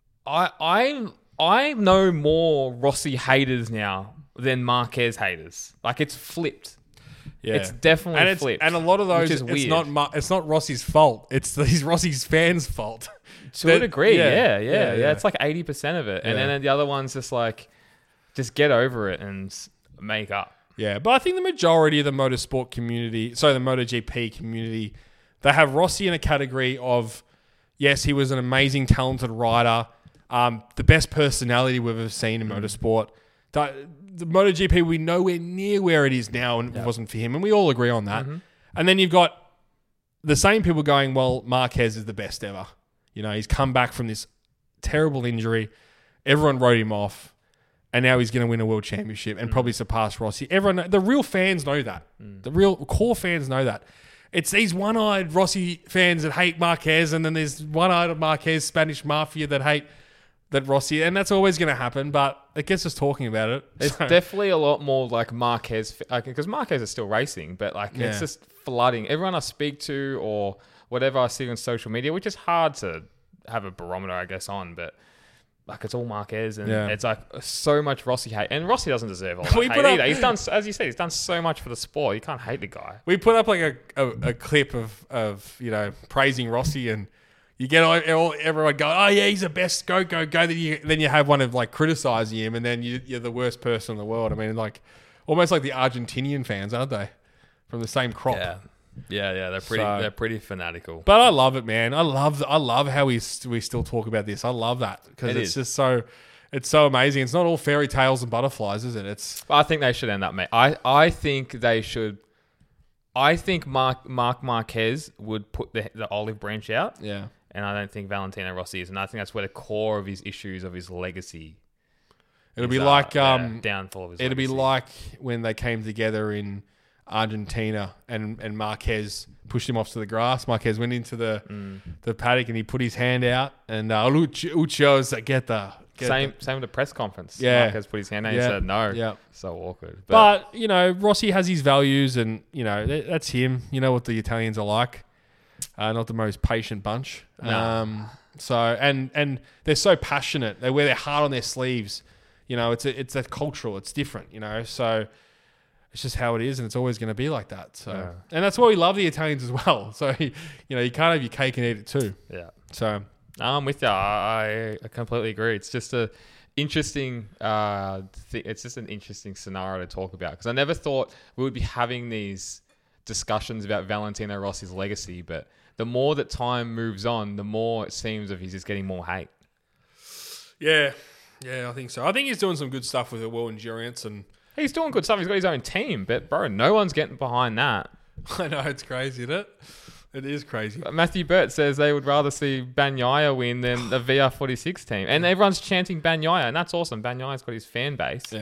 I know more Rossi haters now than Marquez haters. Like, it's flipped. Yeah, it's definitely flipped. And a lot of those, which is weird. It's not Rossi's fault. It's Rossi's fans' fault. To a degree, yeah. yeah. It's like 80% of it. And then the other one's just like, just get over it and make up. Yeah, but I think the majority of the motorsport community, the MotoGP community, they have Rossi in a category of, yes, he was an amazing, talented rider, the best personality we've ever seen in motorsport. The MotoGP, we're nowhere near where it is now, and it wasn't for him, and we all agree on that. Mm-hmm. And then you've got the same people going, well, Marquez is the best ever. He's come back from this terrible injury. Everyone wrote him off. And now he's going to win a world championship and probably surpass Rossi. The real fans know that. The real core fans know that. It's these one-eyed Rossi fans that hate Marquez, and then there's one-eyed Marquez Spanish mafia that hate that Rossi, and that's always going to happen, but it gets us talking about it. It's definitely a lot more like Marquez, because Marquez is still racing, but it's just flooding. Everyone I speak to or whatever I see on social media, which is hard to have a barometer, I guess, on, but like, it's all Marquez, and it's like so much Rossi hate, and Rossi doesn't deserve all that hate either. He's done, as you said, he's done so much for the sport. You can't hate the guy. We put up like a clip of praising Rossi, and you get everyone going, oh yeah, he's the best, go. Then you have one of like criticizing him, and then you're the worst person in the world. I mean, like almost like the Argentinian fans, aren't they? From the same crop. Yeah, they're pretty fanatical. But I love it, man. I love how we still talk about this. I love that because it's just so amazing. It's not all fairy tales and butterflies, is it? I think they should end up, mate. I think they should. I think Marc Marquez would put the olive branch out. Yeah. And I don't think Valentino Rossi is, and I think that's where the core of his issues of his legacy. It'll be like downfall of his. It'll legacy. be like when they came together in Argentina and Marquez pushed him off to the grass. Marquez went into the paddock and he put his hand out and Uchio's same with the press conference. Yeah. Marquez put his hand out and said no. Yeah. So awkward. But Rossi has his values and that's him. You know what the Italians are like. Not the most patient bunch. No. So and they're so passionate. They wear their heart on their sleeves. It's a cultural. It's different. So it's just how it is, and it's always going to be like that. So, and that's why we love the Italians as well. So you can't have your cake and eat it too. Yeah. So I'm with you. I completely agree. It's just a interesting. It's just an interesting scenario to talk about because I never thought we would be having these discussions about Valentino Rossi's legacy, but the more that time moves on, the more it seems he's just getting more hate. Yeah, I think so. I think he's doing some good stuff with the World Endurance, and he's doing good stuff. He's got his own team, but bro, no one's getting behind that. I know, it's crazy, isn't it? It is crazy. Matthew Burt says they would rather see Bagnaia win than the VR46 team, and everyone's chanting Bagnaia, and that's awesome. Bagnaia's got his fan base. Yeah.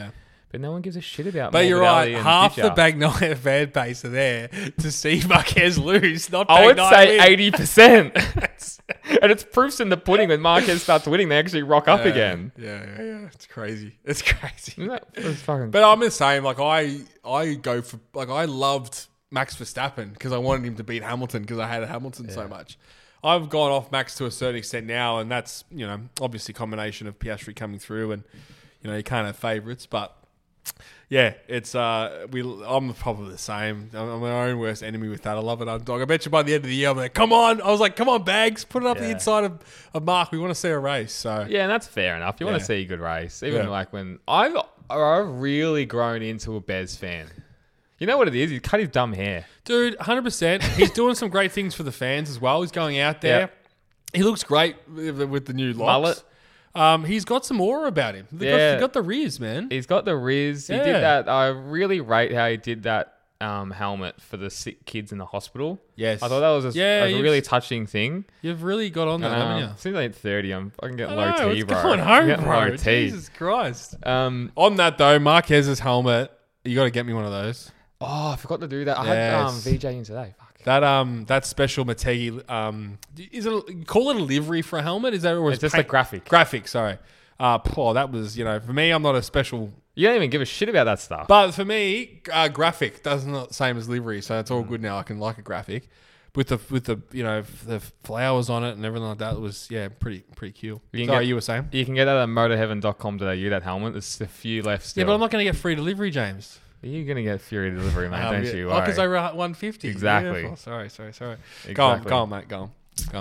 But no one gives a shit about. But you're right. Morbidelli and Half Ditcher. the Bagnaia fan base are there to see Marquez lose. Not I would Bagnaia say win. 80%. And it's proofs in the pudding. When Marquez starts winning, they actually rock up again. Yeah. It's crazy. It's crazy. Isn't that it's fucking? But I'm the same. Like I go for I loved Max Verstappen because I wanted him to beat Hamilton because I hated Hamilton so much. I've gone off Max to a certain extent now, and that's obviously a combination of Piastri coming through, and you can't have favourites, but. Yeah, it's I'm probably the same. I'm my own worst enemy with that. I love an underdog. I bet you by the end of the year, I'm like, come on. I was like, come on, Bags, put it up the inside of Mark. We want to see a race. So Yeah, and that's fair enough. You want to see a good race. Even Yeah. like when I've really grown into a Bez fan. You know what it is? He cut his dumb hair. dude, 100%. He's doing some great things for the fans as well. He's going out there. Yep. He looks great with the new locks. Mullet. He's got some aura about him. He got the Riz, man. He's got the Riz. He Yeah. did that. I really rate how he did that helmet for the sick kids in the hospital. Yes. I thought that was Yeah, a really touching thing. You've really got on that, haven't you? Since I hit 30, I'm fucking getting I low know, T, it's bro. going I'm home, getting bro. low T. Jesus Christ. Um, On that though, Marquez's helmet. You got to get me one of those. I forgot to do that. I Yes. had VJ in today. Fuck. That special Motegi, is it call it a livery for a helmet? Is that or It's just a graphic. graphic? Sorry. That was for me. I'm not a special, You don't even give a shit about that stuff. but for me, graphic does not the same as livery, so it's all good now. I can like a graphic with the the flowers on it and everything like that. It was pretty cool. You can Sorry, get- you were saying? You can get that at motorheaven.com.au, that helmet. There's a few left still. Yeah, but I'm not going to get free delivery, James. You're going to get Fury delivery, mate. Don't you worry. because they were at 150. Exactly. Beautiful. Sorry. Exactly. Go on, mate. Go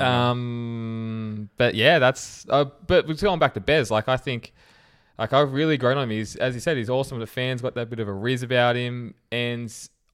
on. But yeah, that's. But we're going back to Bez. Like I think, like I've really grown on him. He's, as he said, he's awesome. The fans got that bit of a riz about him, and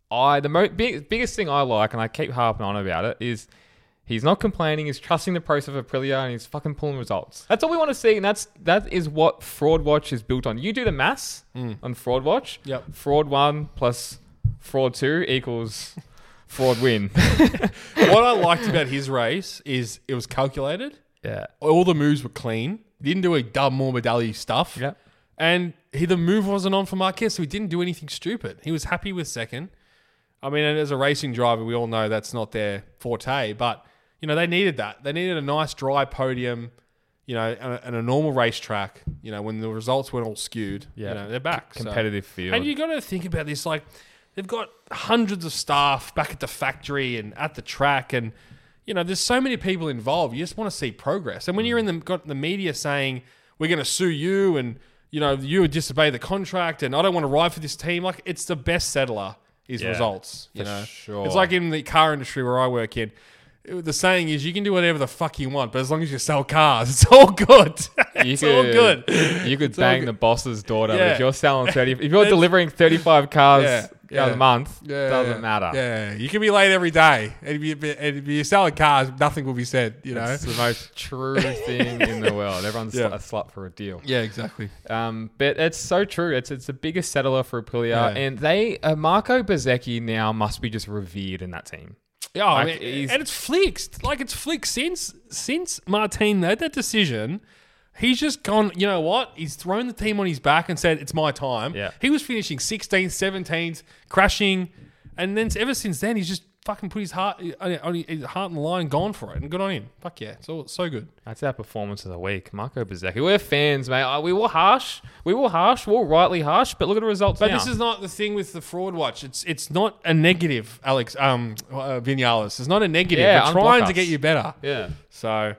biggest thing I like, and I keep harping on about it, is he's not complaining. He's trusting the process of Aprilia, and he's fucking pulling results. That's all we want to see, and that is what Fraud Watch is built on. You do the maths on Fraud Watch. Yep. Fraud 1 plus Fraud 2 equals Fraud win. What I liked about his race is it was calculated. Yeah. All the moves were clean. He didn't do a dumb Morbidelli stuff. Yeah. And the move wasn't on for Marquez, so he didn't do anything stupid. He was happy with second. I mean, and as a racing driver, we all know that's not their forte, but they needed that. They needed a nice dry podium, and a normal racetrack. When the results weren't all skewed. Yeah. They're back. Competitive field. And you got to think about this, like they've got hundreds of staff back at the factory and at the track, and there's so many people involved. You just want to see progress. And when you're got the media saying we're going to sue you, and you would disobey the contract, and I don't want to ride for this team, like it's the best settler is results. Sure. It's like in the car industry where I work in. The saying is you can do whatever the fuck you want, but as long as you sell cars, it's all good. It's all good. You could bang the boss's daughter. Yeah. If you're selling 30, if you're delivering 35 cars a month, doesn't matter. Yeah, you can be late every day, and if you're selling cars, nothing will be said. It's the most true thing in the world. Everyone's a slut for a deal. Yeah, exactly. But it's so true. It's the biggest settler for Aprilia, Yeah. and they Marco Bezzecchi now must be just revered in that team. Yeah, Like, and it's flicked. Like it's flicked since Martin made that decision. He's just gone, you know what? He's thrown the team on his back and said, it's my time. Yeah. He was finishing 16th, 17th, crashing. And then ever since then, he's just fucking put his heart on the line and gone for it. And good on him. Fuck yeah. It's so good. That's our performance of the week. Marco Bezzecchi. We're fans, mate. We were harsh. We were rightly harsh, but look at the results But now. this is not the thing with the Fraud Watch. It's not a negative, Alex, Vinales. It's not a negative. Yeah, We're trying unblock to us. get you better. Yeah. So,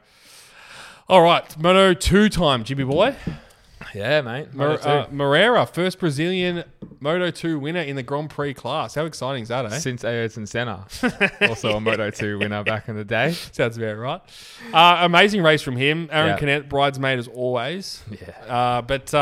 all right. Moto 2 time, Jimmy boy. Yeah, mate. Moreira, first Brazilian Moto 2 winner in the Grand Prix class. How exciting is that, eh? Since Ayrton Senna. Also a Moto 2 winner back in the day. Sounds about right. Amazing race from him. Aaron Yeah. Canet, bridesmaid as always. Yeah.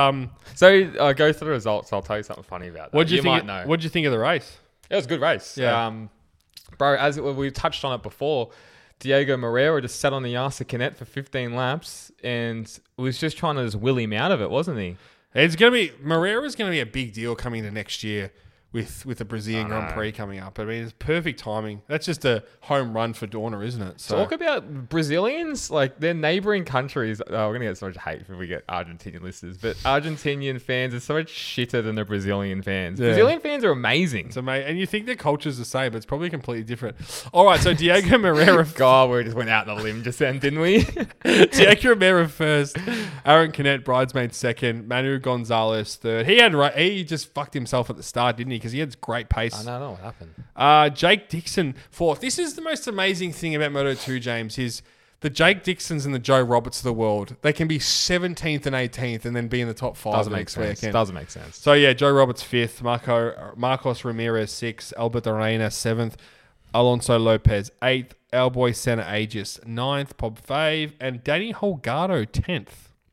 So, Go through the results. I'll tell you something funny about that. what do you think? might know. What do you think of the race? It was a good race. Yeah. Bro, as we touched on it before, Diego Moreira just sat on the ass of Canet for 15 laps and was just trying to just will him out of it, wasn't he? Moreira's going to be a big deal coming into next year with the Brazilian Grand Prix coming up. I mean, it's perfect timing. That's just a home run for Dorna, isn't it? So Talk about Brazilians, like their neighboring countries. Oh, we're going to get so much hate if we get Argentinian listeners, but Argentinian fans are so much shitter than the Brazilian fans. Yeah. Brazilian fans are amazing. it's amazing. And you think their culture's the same, but it's probably completely different. All right, so Diego Moreira. God, we just went out on a limb just then, didn't we? Diego Moreira first. Aaron Canet, bridesmaid second. Manu Gonzalez third. He just fucked himself at the start, didn't he? Because he had great pace. I don't know what happened. Jake Dixon fourth. This is the most amazing thing about Moto2, James, is the Jake Dixons and the Joe Roberts of the world. They can be 17th and 18th and then be in the top 5. Doesn't make sense. Doesn't make sense. So yeah, Joe Roberts 5th, Marcos Ramirez 6th, Albert Arena 7th, Alonso Lopez 8th, our boy Senna Aegis 9th, Bob Fave, and Danny Holgado 10th.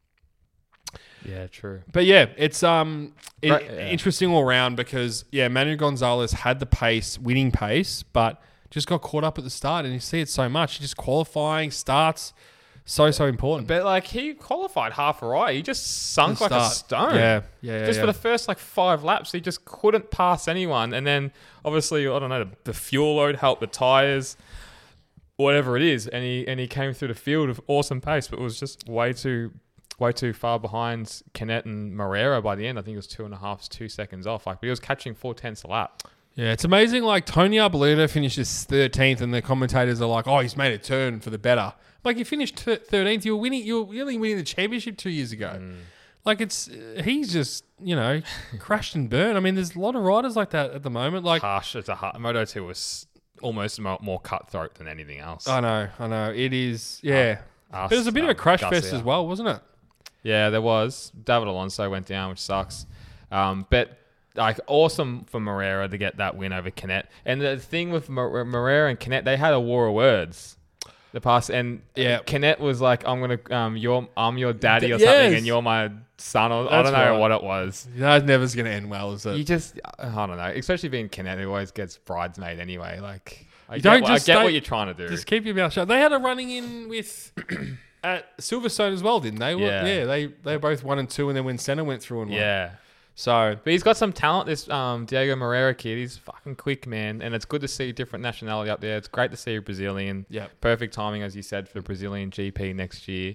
Yeah, true. But yeah, it's Yeah. interesting all round because Manu Gonzalez had the pace, winning pace, but just got caught up at the start, and you see it so much. Just qualifying starts so important. But like he qualified half right. He just sunk like a stone. Yeah. Just for the first like 5 laps, he just couldn't pass anyone. And then obviously, I don't know, the fuel load helped the tires, whatever it is, and he came through the field with awesome pace, but it was just way too far behind Canet and Moreira by the end. I think it was 2.5, 2 seconds off. Like, but he was catching 4/10 a lap. Yeah, it's amazing. Like Tony Arbolito finishes 13th, and the commentators are like, "Oh, he's made a turn for the better." Like, you finished 13th. You were winning. You were only winning the championship 2 years ago. Like, he's just crashed and burned. I mean, there's a lot of riders like that at the moment. Like, Harsh. It's a Moto2 was almost more cutthroat than anything else. I know. It is. Yeah, there was a bit of a crash fest as well, wasn't it? Yeah, there was. David Alonso went down, which sucks. But like, awesome for Moreira to get that win over Canet. And the thing with Moreira and Canet, they had a war of words. The past, and Canet was like, "I'm your daddy" or something, and you're my son, or I don't know what it was. That never's gonna end well, is it? You just, I don't know. Especially being Canet, who always gets bridesmaid anyway. Like, I Don't get just what you're trying to do. Just keep your mouth shut. They had a running in with at Silverstone as well, didn't they? Yeah. They were both 1 and 2, and then when Senna went through and won. Yeah. So, But he's got some talent, this Diego Moreira kid. He's fucking quick, man. And it's good to see different nationality up there. It's great to see a Brazilian. yeah. Perfect timing, as you said, for the Brazilian GP next year.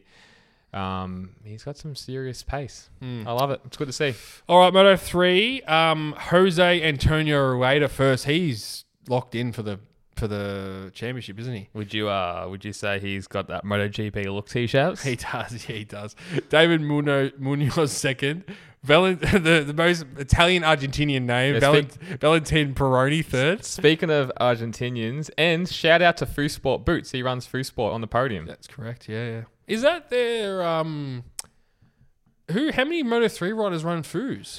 He's got some serious pace. I love it. It's good to see. All right, Moto 3. Jose Antonio Rueda first. He's locked in for the championship, isn't he? Would you say he's got that MotoGP look t-shirts? He does. Yeah, he does. David Munoz second. The most Italian Argentinian name. Valentin Peroni third. Speaking of Argentinians, and shout out to Fusport Boots. He runs Fusport on the podium. That's correct. Yeah. Is that their How many Moto 3 riders run Fus?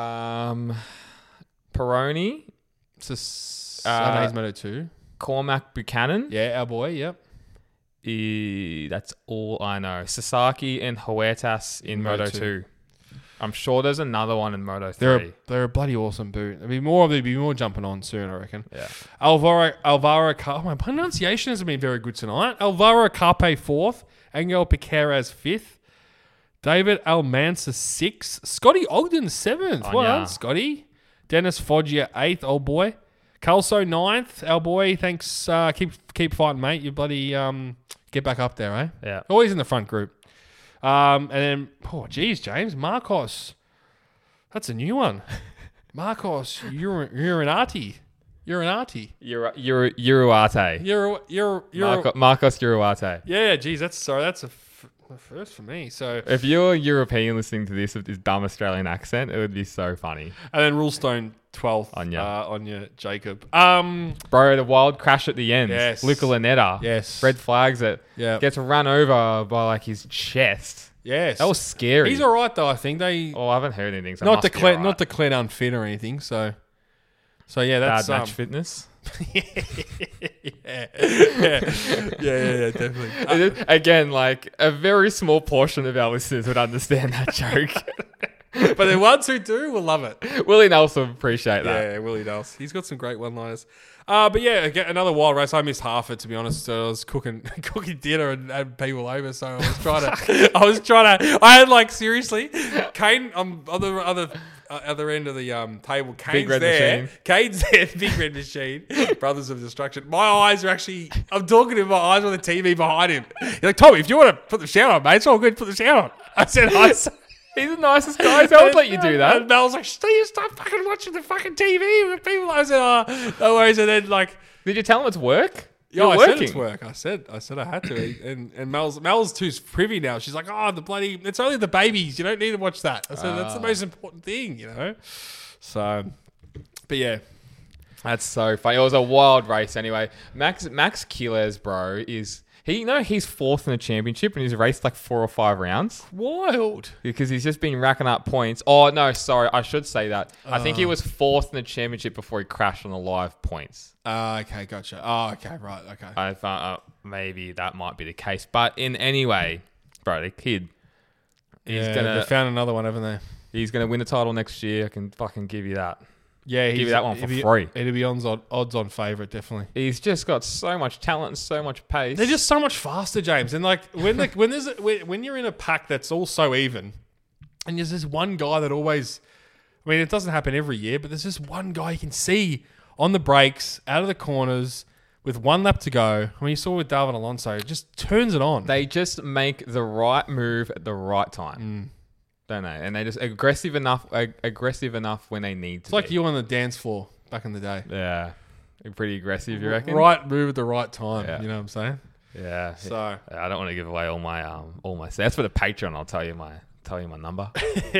Peroni, Sunday's Moto 2. Cormac Buchanan. Yeah, our boy. Yep. That's all I know. Sasaki and Huertas in Moto 2. I'm sure there's another one in Moto 3. They're a bloody awesome boot. There'll be more jumping on soon, I reckon. Yeah. Alvaro Carpe. My pronunciation hasn't been very good tonight. Alvaro Carpe 4th. Angel Piqueras 5th. David Almanza 6th. Scotty Ogden 7th. Well done, Scotty. Dennis Foggia 8th, old boy. Calso 9th, our boy. Thanks. Keep fighting, mate. You bloody get back up there, eh? Yeah. Always in the front group. And then, geez, James, Marcos. That's a new one. Marcos Urinati. Uruate. Marcos Uruate. Yeah, geez, that's a first for me. So if you're European listening to this with this dumb Australian accent, it would be so funny. And then Rulestone 12th. Anya Jacob. Bro, the wild crash at the end. Yes. Luca Lanetta. Yes. Red flags it. Yeah. Gets run over by like his chest. Yes. That was scary. He's all right though, I think. I haven't heard anything. So not declared unfit or anything. So yeah, that's bad match fitness. yeah, definitely. Again, like a very small portion of our listeners would understand that joke. But the ones who do will love it. Willie Nelson appreciate that. Yeah, Willie Nelson. He's got some great one-liners. But yeah, again, another wild race. I missed half it, to be honest. So I was cooking dinner and had people over. So I was trying to. I had like seriously, Kane on the other other end of the table. Kane's Big red there. machine. Kane's there. Big red machine. Brothers of Destruction. My eyes are actually. I'm talking to him. My eyes are on the TV behind him. He's like, Tommy, if you want to put the shout on, mate, it's all good. Put the shout on. I said, He's the nicest guy. I would let you do that. And Mel's like, Steve, stop fucking watching the fucking TV with people. I said, oh, no worries. And then like, Did you tell him it's work? yeah, You're I working. said it's work. I said I had to. And Mel's too privy now. She's like, oh, it's only the babies. You don't need to watch that. I said, that's the most important thing, you know? So, but yeah. That's so funny. It was a wild race anyway. Max Quiles, bro, he's fourth in the championship and he's raced like 4 or 5 rounds Wild. because he's just been racking up points. Oh, no, sorry. I should say that. I think he was fourth in the championship before he crashed on the live points. Okay, gotcha. Oh, okay, right, okay. I thought maybe that might be the case. But in any way, bro, the kid, They found another one, haven't they? he's gonna win the title next year. I can fucking give you that. Yeah, Give you that one for free. It'd be odds on favourite, definitely. He's just got so much talent and so much pace. They're just so much faster, James. And like when you're in a pack that's all so even, and there's this one guy that always, I mean, it doesn't happen every year, but there's this one guy you can see on the brakes, out of the corners, with 1 lap to go. I mean, you saw with David Alonso, it just turns it on. They just make the right move at the right time, don't they? And they just aggressive enough when they need to. It's like you on the dance floor back in the day. Yeah, pretty aggressive, you reckon? Right move at the right time. Yeah. You know what I'm saying? Yeah. So I don't want to give away all my that's for the Patreon. I'll tell you my number.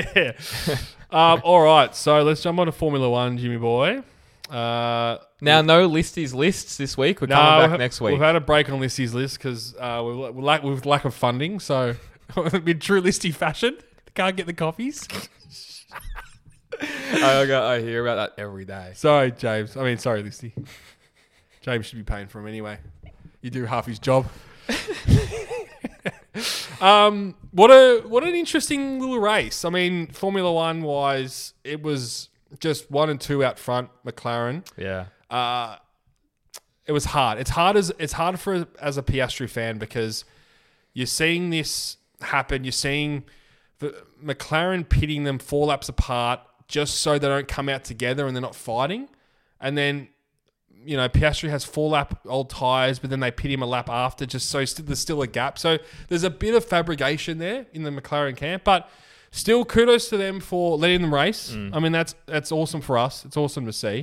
all right. So let's jump on to Formula One, Jimmy boy. Now, no listies lists this week. We're coming back next week. We've had a break on Listies list because with lack of funding. So in true Listy fashion, can't get the coffees. I hear about that every day. Sorry, James. Sorry, Listy. James should be paying for him anyway. You do half his job. What an interesting little race. I mean, Formula One wise, it was just 1 and 2 out front, McLaren. Yeah. It was hard. It's hard as a Piastri fan because you're seeing this happen. You're seeing the McLaren pitting them 4 laps apart just so they don't come out together and they're not fighting. And then, you know, Piastri has 4-lap old tyres, but then they pit him a lap after just so there's still a gap. So there's a bit of fabrication there in the McLaren camp, but still kudos to them for letting them race. I mean, that's awesome for us. It's awesome to see.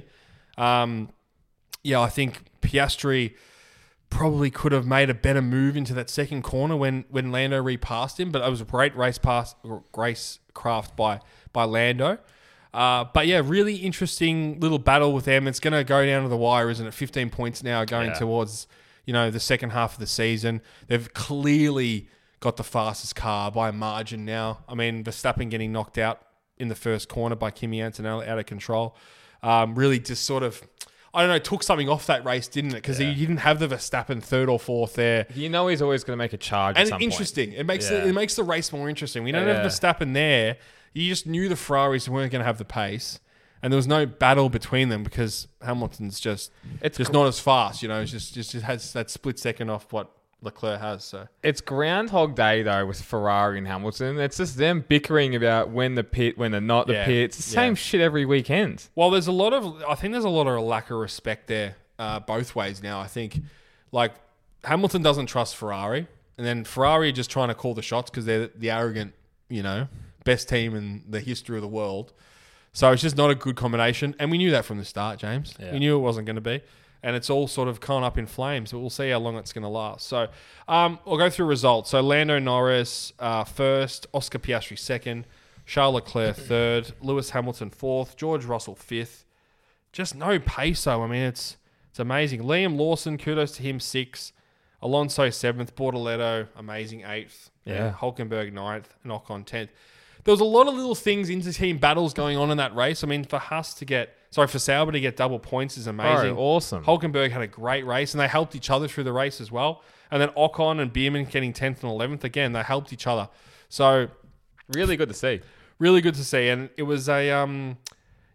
I think Piastri probably could have made a better move into that second corner when Lando repassed him, but it was a great race craft by Lando. But yeah, really interesting little battle with them. It's going to go down to the wire, isn't it? 15 points now going towards, the second half of the season. They've clearly got the fastest car by a margin now. I mean, Verstappen getting knocked out in the first corner by Kimi Antonelli out of control. Really just sort of, I don't know, took something off that race, didn't it? Because he didn't have the Verstappen 3rd or 4th there. He's always going to make a charge at some point. Interesting. It makes the race more interesting. We don't have Verstappen there. You just knew the Ferraris weren't going to have the pace. And there was no battle between them because Hamilton's just not as fast. It just has that split second off what Leclerc has. So it's Groundhog Day though with Ferrari and Hamilton. It's just them bickering about when the pit, when they're not the pit. It's the same shit every weekend. Well, I think there's a lot of lack of respect there both ways now. I think like Hamilton doesn't trust Ferrari, and then Ferrari are just trying to call the shots because they're the arrogant, best team in the history of the world. So it's just not a good combination. And we knew that from the start, James. Yeah. We knew it wasn't going to be. And it's all sort of gone up in flames. But we'll see how long it's going to last. So we'll go through results. So Lando Norris first, Oscar Piastri second, Charles Leclerc third, Lewis Hamilton fourth, George Russell fifth. Just no pace, though. I mean, it's amazing. Liam Lawson, kudos to him, sixth. Alonso seventh, Bortoletto, amazing, eighth. Yeah. Hulkenberg ninth, and Ocon 10th. There was a lot of little things, inter-team battles going on in that race. I mean, for Sauber to get double points is amazing. Bro, awesome. Hulkenberg had a great race, and they helped each other through the race as well. And then Ocon and Bierman getting 10th and 11th. Again, they helped each other. So really good to see. Really good to see. And it was a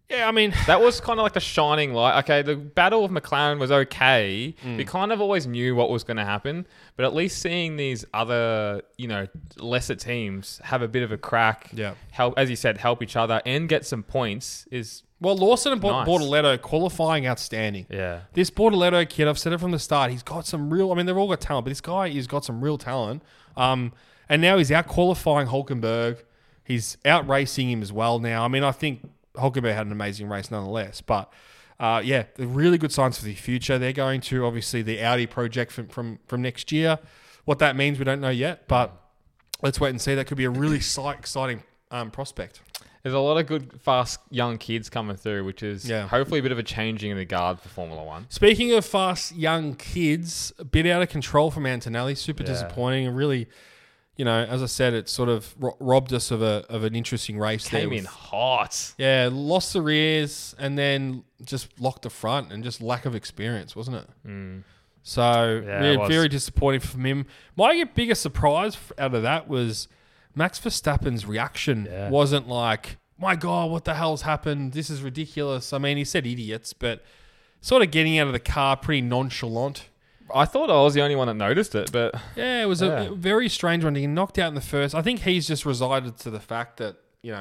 Yeah, I mean, That was kind of like the shining light. Okay, the battle of McLaren was okay. We kind of always knew what was going to happen, but at least seeing these other, lesser teams have a bit of a crack, Yeah. help, as you said, help each other and get some points is well, Lawson and Nice. Bortoletto qualifying outstanding. yeah. This Bortoletto kid, I've said it from the start, he's got some real... I mean, they've all got talent, but this guy has got some real talent. And now he's out qualifying Hulkenberg. He's out racing him as well now. I mean, I think Hulkenberg had an amazing race nonetheless. But, they're really good signs for the future. They're going to, obviously, the Audi project from next year. What that means, we don't know yet. But let's wait and see. That could be a really exciting prospect. There's a lot of good, fast, young kids coming through, which is hopefully a bit of a changing in the guard for Formula One. Speaking of fast young kids, a bit out of control from Antonelli. Super disappointing. And really, as I said, it sort of robbed us of an interesting race. Came in hot. Yeah, lost the rears and then just locked the front and just lack of experience, wasn't it? So, it was. very disappointing from him. My biggest surprise out of that was Max Verstappen's reaction wasn't like, my God, what the hell's happened? This is ridiculous. I mean, he said idiots, but sort of getting out of the car pretty nonchalant. I thought I was the only one that noticed it, but Yeah, it was a very strange one. He knocked out in the first. I think he's just resided to the fact that,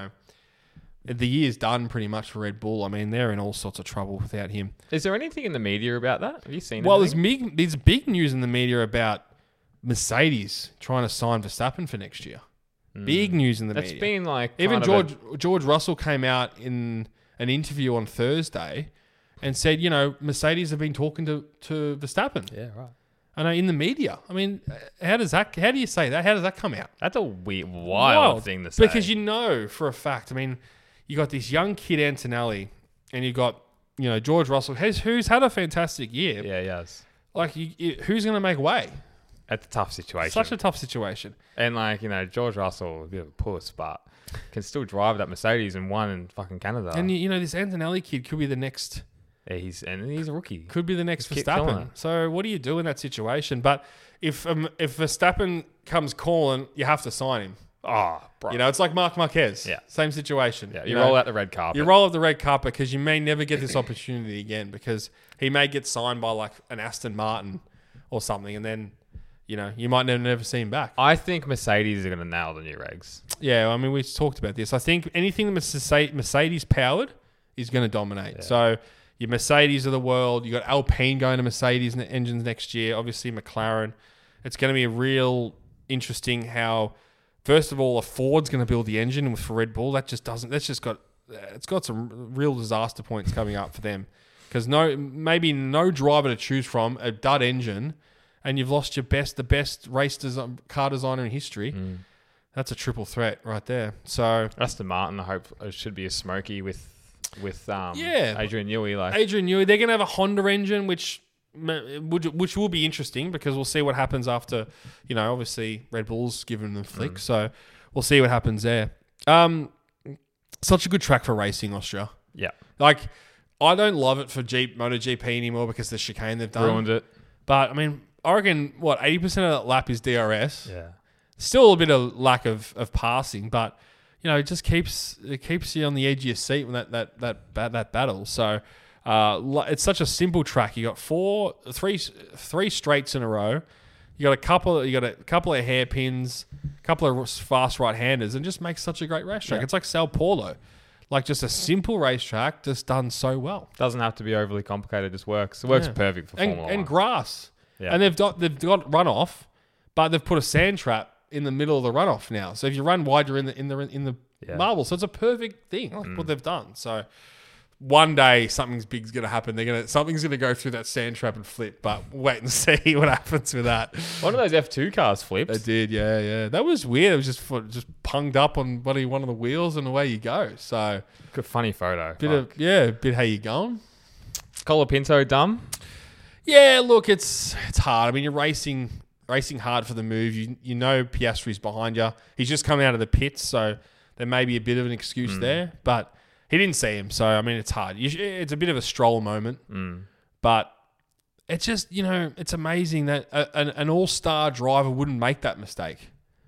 the year's done pretty much for Red Bull. I mean, they're in all sorts of trouble without him. is there anything in the media about that? Have you seen Well, anything? there's big news in the media about Mercedes trying to sign Verstappen for next year. Big news in the That's media. been like Even kind of George Russell came out in an interview on Thursday and said, Mercedes have been talking to Verstappen. Yeah, right. I know in the media. I mean, how do you say that? How does that come out? That's a weird, wild thing to say. Because for a fact, I mean, you got this young kid Antonelli, and you got George Russell, who's had a fantastic year. yeah, yes. Like, who's going to make way? That's a tough situation. Such a tough situation. And George Russell, a bit of a puss, but can still drive that Mercedes and won in fucking Canada. And this Antonelli kid could be the next. Yeah, he's a rookie. Could be the next Just keep killing Verstappen. it. So what do you do in that situation? But if Verstappen comes calling, you have to sign him. Oh, bro. It's like Marc Marquez. Yeah. Same situation. Yeah, you roll out the red carpet. You roll out the red carpet because you may never get this opportunity again because he may get signed by like an Aston Martin or something, and then you might never see him back. I think Mercedes are going to nail the new regs. Yeah, I mean we talked about this. I think anything that Mercedes powered is going to dominate. Yeah. So your Mercedes of the world, you got Alpine going to Mercedes engines next year. Obviously McLaren. It's going to be a real interesting how. First of all, a Ford's going to build the engine for Red Bull. It's got some real disaster points coming up for them because maybe no driver to choose from, a dud engine, and you've lost the best car designer in history. That's a triple threat right there. So Aston Martin, I hope, should be a smoky with Yeah. Adrian Newey. Adrian Newey, they're going to have a Honda engine, which will be interesting because we'll see what happens after, obviously Red Bull's given them flick. So we'll see what happens there. Such a good track for racing, Austria. Yeah, Like, I don't love it for MotoGP anymore because of the chicane they've done. ruined it. But, I mean, I reckon, 80% of that lap is DRS. Yeah, Still a bit of lack of passing, but, it just keeps you on the edge of your seat when that battle. So, it's such a simple track. You got three straights in a row. You got a couple of hairpins, a couple of fast right-handers, and just makes such a great racetrack. Yeah. It's like Sao Paulo, like just a simple racetrack, just done so well. doesn't have to be overly complicated. Just works. It works perfect for Formula One. And grass. Yeah. And they've got runoff, but they've put a sand trap in the middle of the runoff now. So if you run wide, you're in the marble. So it's a perfect thing, like what they've done. So one day something's big's going to happen. Something's going to go through that sand trap and flip. But wait and see what happens with that. One of those F2 cars flips. It did, yeah. That was weird. It was just punged up on one of the wheels, and away you go. So Good funny photo. bit how you going. Colapinto dumb. Yeah, look, it's hard. I mean, you're racing hard for the move. You know Piastri's behind you. He's just coming out of the pits, so there may be a bit of an excuse there. But he didn't see him, so, I mean, it's hard. It's a bit of a stroll moment. But it's just, it's amazing that an all-star driver wouldn't make that mistake.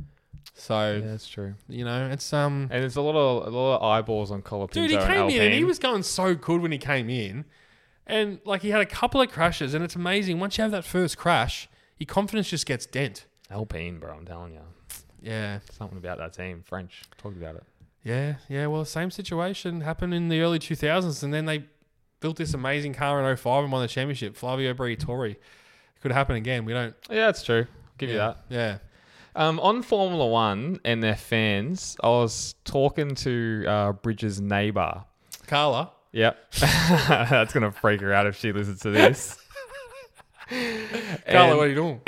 So Yeah, that's true. it's And there's a lot of eyeballs on Colapinto. dude, he and came in Alpine. and he was going so good when he came in, and like he had a couple of crashes, and it's amazing. Once you have that first crash, your confidence just gets dent. Alpine, bro. I'm telling you, Yeah, something about that team. French. Talked about it. yeah. Well, the same situation happened in the early 2000s, and then they built this amazing car in 05 and won the championship. Flavio Briatore. It could happen again. We don't. Yeah, that's true. Give you that. Yeah. On Formula One and their fans, I was talking to Bridges' neighbour. Carla. Yep. That's going to freak her out if she listens to this. Carla, what are you doing?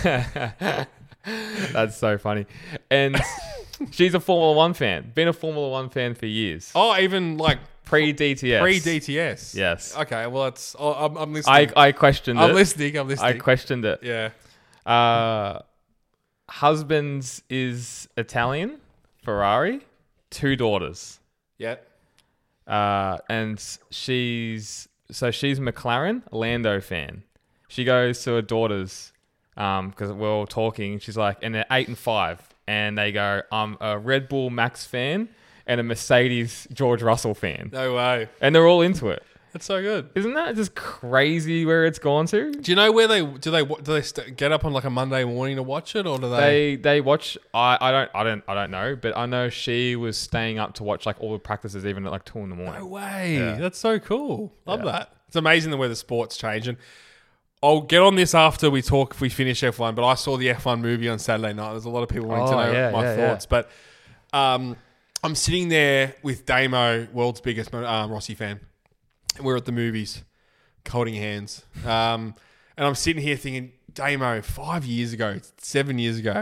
That's so funny. And she's a Formula One fan. Been a Formula One fan for years. Oh, even like Pre-DTS. pre-DTS. Yes. Okay, well, I'm listening. I questioned I'm it. listening. I questioned it. Yeah. Husband's is Italian, Ferrari, 2 daughters. Yeah. And she's McLaren, Lando fan. She goes to her daughters because we're all talking. She's like, and they're 8 and 5, and they go, I'm a Red Bull Max fan and a Mercedes George Russell fan, No way. and they're all into it. That's so good. Isn't that just crazy where it's gone to? Do you know where they get up on like a Monday morning to watch it, or do they? They watch. I don't know, but I know she was staying up to watch like all the practices, even at like 2 in the morning. No way. Yeah. That's so cool. Love Yeah. that. It's amazing the way the sport's changing. I'll get on this after we talk. If we finish F1, but I saw the F1 movie on Saturday night. There's a lot of people wanting to know my thoughts, but I'm sitting there with Damo, world's biggest Rossi fan. We're at the movies, holding hands. And I'm sitting here thinking, Damo, 5 years ago, 7 years ago,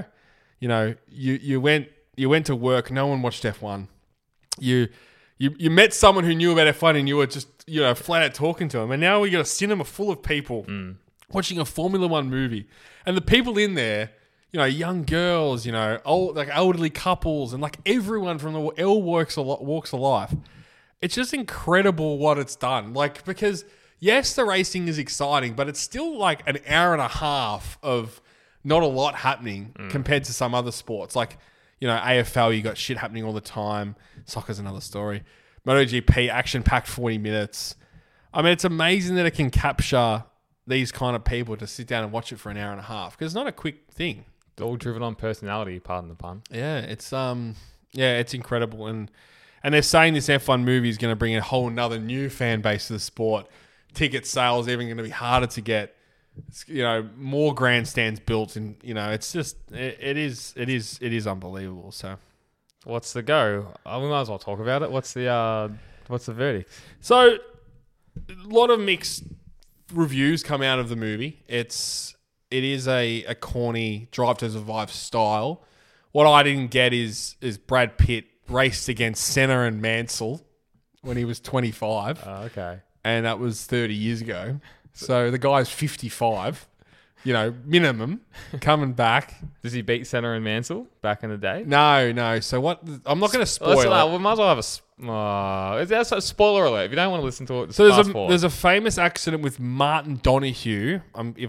you went to work. No one watched F1. You met someone who knew about F1 and you were just, flat out talking to him. And now we got a cinema full of people watching a Formula One movie. And the people in there, young girls, old, like elderly couples, and like everyone from the all walks of life. It's just incredible what it's done. Like, because yes, the racing is exciting, but it's still like an hour and a half of not a lot happening compared to some other sports. Like, AFL, you got shit happening all the time. Soccer's another story. MotoGP, action-packed 40 minutes. I mean, it's amazing that it can capture these kind of people to sit down and watch it for an hour and a half, because it's not a quick thing. It's all driven on personality, pardon the pun. Yeah, it's incredible. And they're saying this F1 movie is going to bring a whole another new fan base to the sport. Ticket sales even going to be harder to get. It's, more grandstands built, and it's just it is unbelievable. So, What's the go? We might as well talk about it. What's the verdict? So a lot of mixed reviews come out of the movie. It is a corny Drive to Survive style. What I didn't get is Brad Pitt raced against Senna and Mansell when he was 25. Okay. And that was 30 years ago. So the guy's 55, minimum, coming back. Does he beat Senna and Mansell back in the day? No. So what? I'm not going to spoil it. We might as well have that's a spoiler alert. If you don't want to listen to it, just So fast forward. there's a famous accident with Martin Donohue.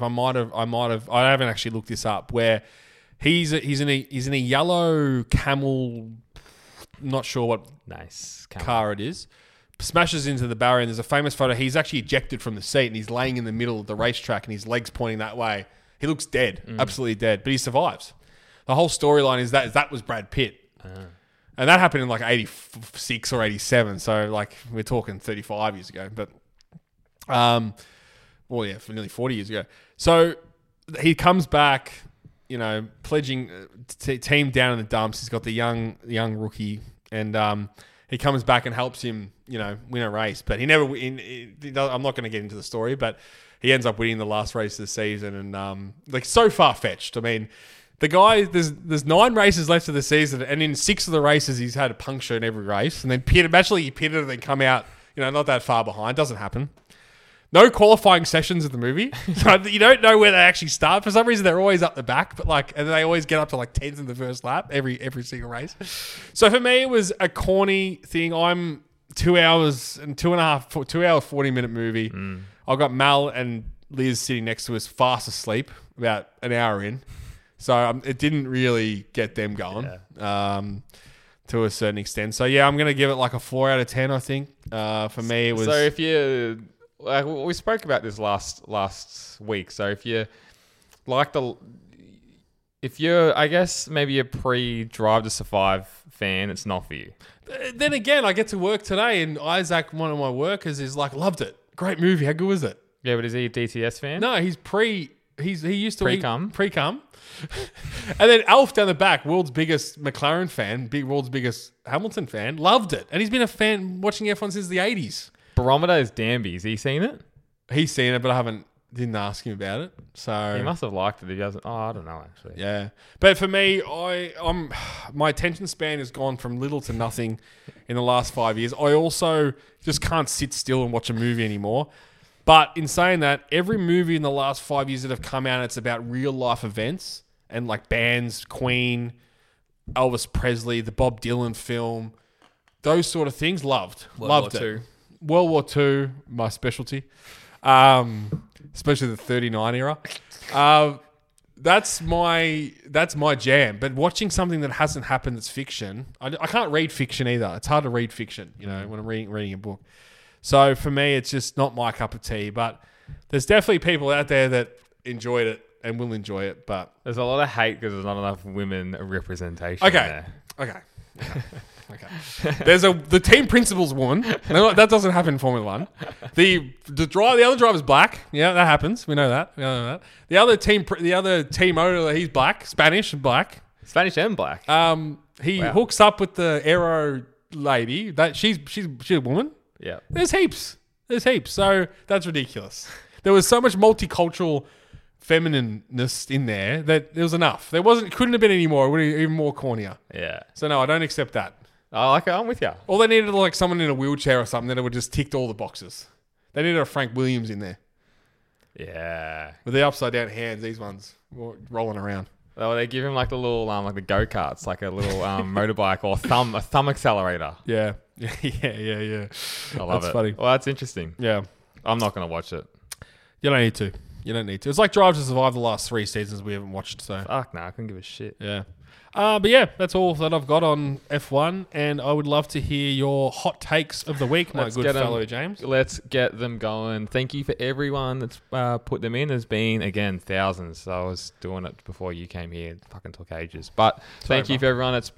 I haven't actually looked this up. Where he's in a yellow Camel. Not sure what nice car it is. Smashes into the barrier, and there's a famous photo. He's actually ejected from the seat, and he's laying in the middle of the racetrack, and his legs pointing that way. He looks dead, absolutely dead, but he survives. The whole storyline is that was Brad Pitt, and that happened in like 86 or 87. So like we're talking 35 years ago, but for nearly 40 years ago. So he comes back, pledging team down in the dumps. He's got the young rookie, and he comes back and helps him, win a race. But I'm not going to get into the story, but he ends up winning the last race of the season, and so far fetched. I mean, the guy, there's 9 races left of the season, and in 6 of the races he's had a puncture in every race, and then he pitted and then come out, not that far behind. Doesn't happen. No qualifying sessions of the movie. So you don't know where they actually start. For some reason, they're always up the back, but and they always get up to 10th in the first lap every single race. So for me, it was a corny thing. I'm 2 hours and 2 hour 40-minute movie. I've got Mal and Liz sitting next to us, fast asleep, about an hour in. So it didn't really get them going to a certain extent. So yeah, I'm going to give it like a 4 out of 10, I think. For me, it was... So if you... we spoke about this last week. So if you like if you're, I guess, maybe a pre-Drive to Survive fan, it's not for you. Then again, I get to work today and Isaac, one of my workers, is like, loved it. Great movie. How good was it? Yeah, but is he a DTS fan? No, he used to Pre-cum. Pre-cum. And then Alf down the back, world's biggest McLaren fan, world's biggest Hamilton fan, loved it. And he's been a fan watching F1 since the 80s. Barometer is Danby. Has he seen it? He's seen it, but I didn't ask him about it. So He must have liked it if he hasn't. Oh, I don't know, actually. yeah. But for me, my attention span has gone from little to nothing in the last 5 years. I also just can't sit still and watch a movie anymore. But in saying that, every movie in the last 5 years that have come out, it's about real life events and like bands, Queen, Elvis Presley, the Bob Dylan film, those sort of things. Loved War it. II. World War II, my specialty, especially the 39 era. That's my jam. But watching something that hasn't happened that's fiction, I can't read fiction either. It's hard to read fiction, when I'm reading a book. So for me, it's just not my cup of tea. But there's definitely people out there that enjoyed it and will enjoy it. But There's a lot of hate because there's not enough women representation there. Okay. There's the team principal's woman. No, that doesn't happen in Formula One. The other driver's black. Yeah, that happens. We know that. The other team owner, he's black, Spanish and black. Spanish and black. He hooks up with the aero lady. That she's a woman. Yeah. There's heaps. So that's ridiculous. There was so much multicultural feminineness in there that there was enough. Couldn't have been any more. It would have been even more cornier. Yeah. So no, I don't accept that. I like it. I'm with you. All they needed like someone in a wheelchair or something that would just ticked all the boxes. They needed a Frank Williams in there Yeah. with the upside down hands. These ones rolling around. Oh, they give him like the little, like the go-karts, like a little motorbike or a thumb accelerator. Yeah. I love That's it. funny. Well, that's interesting. Yeah. I'm not going to watch it. You don't need to. It's like Drive to Survive the last 3 seasons we haven't watched. So Fuck no, I couldn't give a shit. yeah. But yeah, that's all that I've got on F1, and I would love to hear your hot takes of the week, my Let's good get 'em. fellow James. Let's get them going. Thank you for everyone that's put them in. There's been, again, thousands. So I was doing it before you came here. It fucking took ages. But thank you for everyone. It's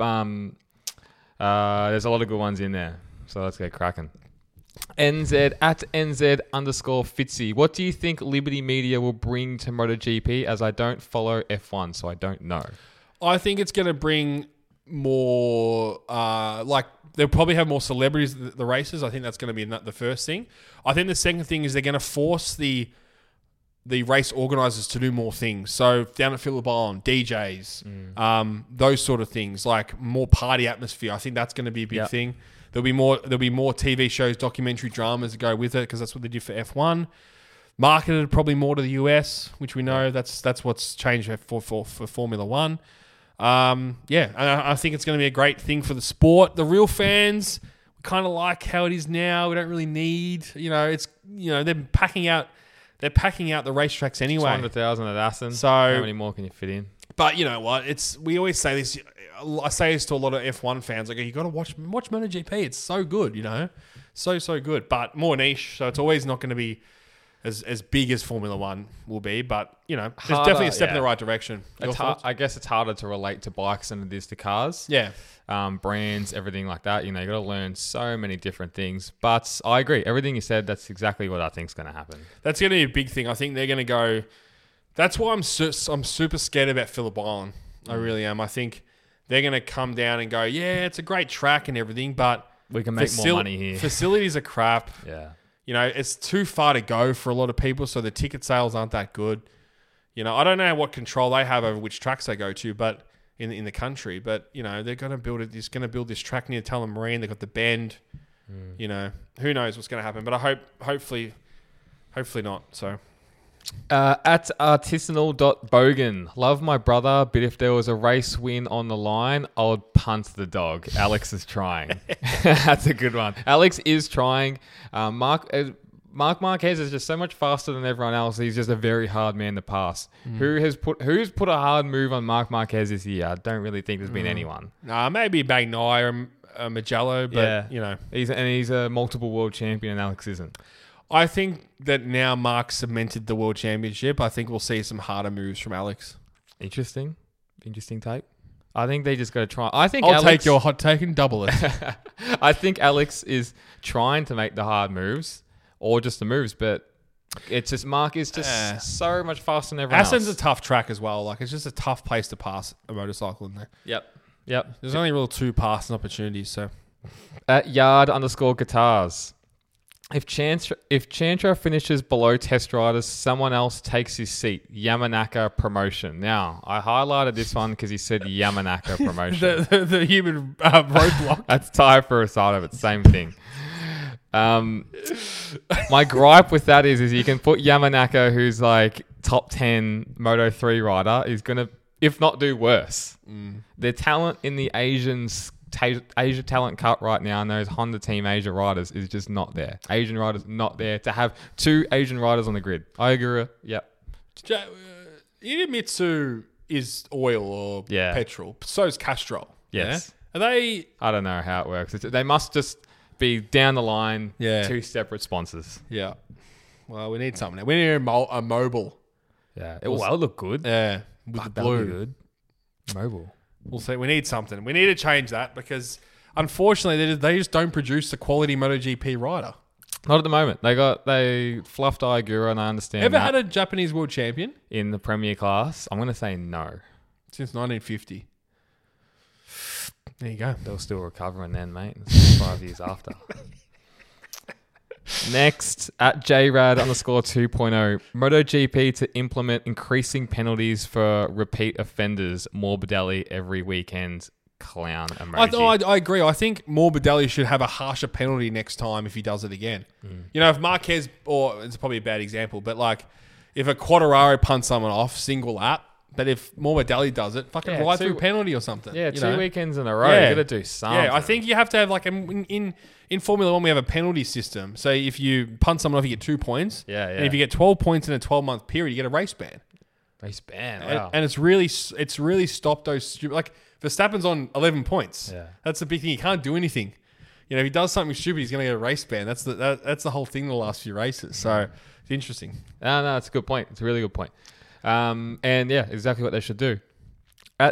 there's a lot of good ones in there. So let's get cracking. NZ at NZ_Fitzy. What do you think Liberty Media will bring to MotoGP? As I don't follow F1, so I don't know. I think it's going to bring more, they'll probably have more celebrities at the races. I think that's going to be the first thing. I think the second thing is they're going to force the race organisers to do more things. So down at Phillip Island, DJs, those sort of things, like more party atmosphere. I think that's going to be a big thing. There'll be more TV shows, documentary dramas that go with it because that's what they did for F1. Marketed probably more to the US, which we know that's what's changed for Formula One. And I think it's going to be a great thing for the sport. The real fans kind of like how it is now. We don't really need, they're packing out the racetracks anyway. 200,000 at Assen. So how many more can you fit in? But you know what? We always say this. I say this to a lot of F1 fans. Like, you got to watch MotoGP. It's so good, so good. But more niche. So it's always not going to be as big as Formula One will be, but there's definitely a step in the right direction. I guess it's harder to relate to bikes than it is to cars. Yeah. Brands, everything like that. You got to learn so many different things. But I agree. Everything you said, that's exactly what I think is going to happen. That's going to be a big thing. I think they're going to go... That's why I'm super scared about Phillip Island. I really am. I think they're going to come down and go, yeah, it's a great track and everything, but... We can make more money here. Facilities are crap. Yeah. It's too far to go for a lot of people, so the ticket sales aren't that good. I don't know what control they have over which tracks they go to, but in the country. But they're going to build it. He's going to build this track near Tullamarine. They've got the bend. Who knows what's going to happen? But I hopefully not. So. At artisanal.bogan. Love my brother, but if there was a race win on the line, I would punt the dog. Alex is trying. That's a good one. Alex is trying. Mark Mark Marquez is just so much faster than everyone else. He's just a very hard man to pass. Who's put a hard move on Mark Marquez this year? I don't really think there's been anyone. Maybe Bagnaia or Magello, but he's a multiple world champion, and Alex isn't. I think that now Mark cemented the world championship. I think we'll see some harder moves from Alex. Interesting take. I think they just got to try. I'll take your hot take and double it. I think Alex is trying to make the hard moves or just the moves, but it's just Mark is just so much faster than everyone Assen's else. a tough track as well. Like, it's just a tough place to pass a motorcycle in there. Yep. There's only real 2 passing opportunities. So at _guitars. If Chantra finishes below Test Riders, someone else takes his seat. Yamanaka promotion. Now, I highlighted this one because he said Yamanaka promotion. the human roadblock. That's tie for a side of it. Same thing. My gripe with that is you can put Yamanaka, who's like top 10 Moto 3 rider, is going to, if not do worse. Their talent in the Asia Talent Cup right now and those Honda Team Asia riders is just not there. Asian riders not there to have 2 Asian riders on the grid. Ogura, yep. Idemitsu is oil or petrol. So is Castrol. Yes. Yeah? Are they... I don't know how it works. They must just be down the line, 2 separate sponsors. Yeah. Well, we need something. We need a mobile. Yeah. It will look good. Yeah. With the blue. Good. Mobile. We'll see. We need something. We need to change that because, unfortunately, they just don't produce the quality MotoGP rider. Not at the moment. They fluffed Ogura, and I understand. Ever had a Japanese world champion in the Premier class? I'm going to say no. Since 1950. There you go. They were still recovering then, mate. It's 5 years after. Next, at JRAD_2.0, MotoGP to implement increasing penalties for repeat offenders. Morbidelli every weekend. Clown emoji. I agree. I think Morbidelli should have a harsher penalty next time if he does it again. You know, if Marquez, or it's probably a bad example, but like if a Quattararo punts someone off single lap, but if Morbidelli does it, fucking ride through penalty or something. Yeah, 2 weekends in a row. You got to do something. Yeah, I think you have to have like in Formula 1 we have a penalty system. So if you punt someone off, you get 2 points. Yeah. And if you get 12 points in a 12-month period, you get a race ban. Race ban. Wow. And it's really stopped those stupid, like Verstappen's on 11 points. Yeah. That's the big thing. He can't do anything. You know, if he does something stupid, he's going to get a race ban. That's the whole thing in the last few races. So it's interesting. No, it's a good point. It's a really good point. And yeah, exactly what they should do. At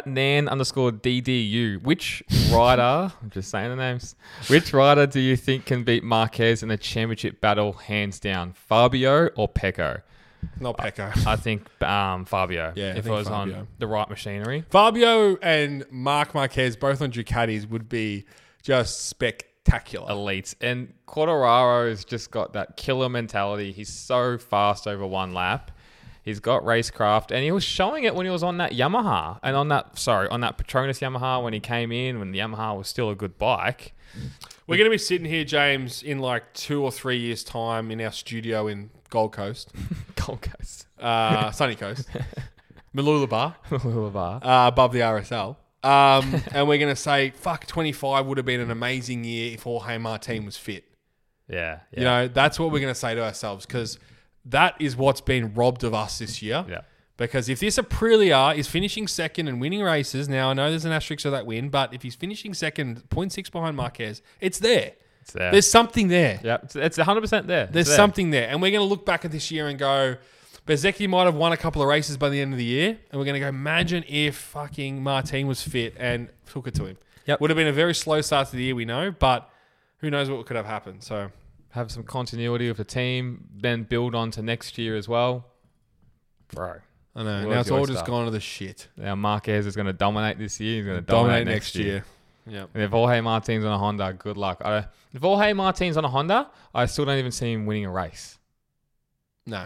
Nan_DDU, which rider, I'm just saying the names, which rider do you think can beat Marquez in a championship battle hands down? Fabio or Pecco? Not Pecco. I think Fabio. Yeah, if it was on the right machinery. Fabio and Marc Marquez, both on Ducatis, would be just spectacular. Elite. And Quartararo's just got that killer mentality. He's so fast over one lap. He's got racecraft, and he was showing it when he was on that Yamaha and on that Petronas Yamaha when he came in, when the Yamaha was still a good bike. We're going to be sitting here, James, in like 2 or 3 years' time in our studio in Gold Coast. Gold Coast. Sunny Coast. Mooloolaba. Mooloolaba. Above the RSL. And we're going to say, fuck, 25 would have been an amazing year if Jorge Martin was fit. Yeah. You know, that's what we're going to say to ourselves, because that is what's been robbed of us this year. Yeah. Because if this Aprilia is finishing second and winning races, now I know there's an asterisk of that win, but if he's finishing second, 0.6 behind Marquez, it's there. It's there. There's something there. Yeah, it's 100% there. There's something there. And we're going to look back at this year and go, Bezzecchi might have won a couple of races by the end of the year. And we're going to go, imagine if fucking Martin was fit and took it to him. Yep. Would have been a very slow start to the year, we know, but who knows what could have happened. So have some continuity with the team, then build on to next year as well. Bro. I know. Now it's all just gone to the shit. Now Marquez is going to dominate this year. He's going to dominate next year. Yep. And if Jorge Martin's on a Honda, good luck. If Jorge Martin's on a Honda, I still don't even see him winning a race. No.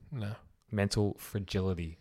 Mental fragility.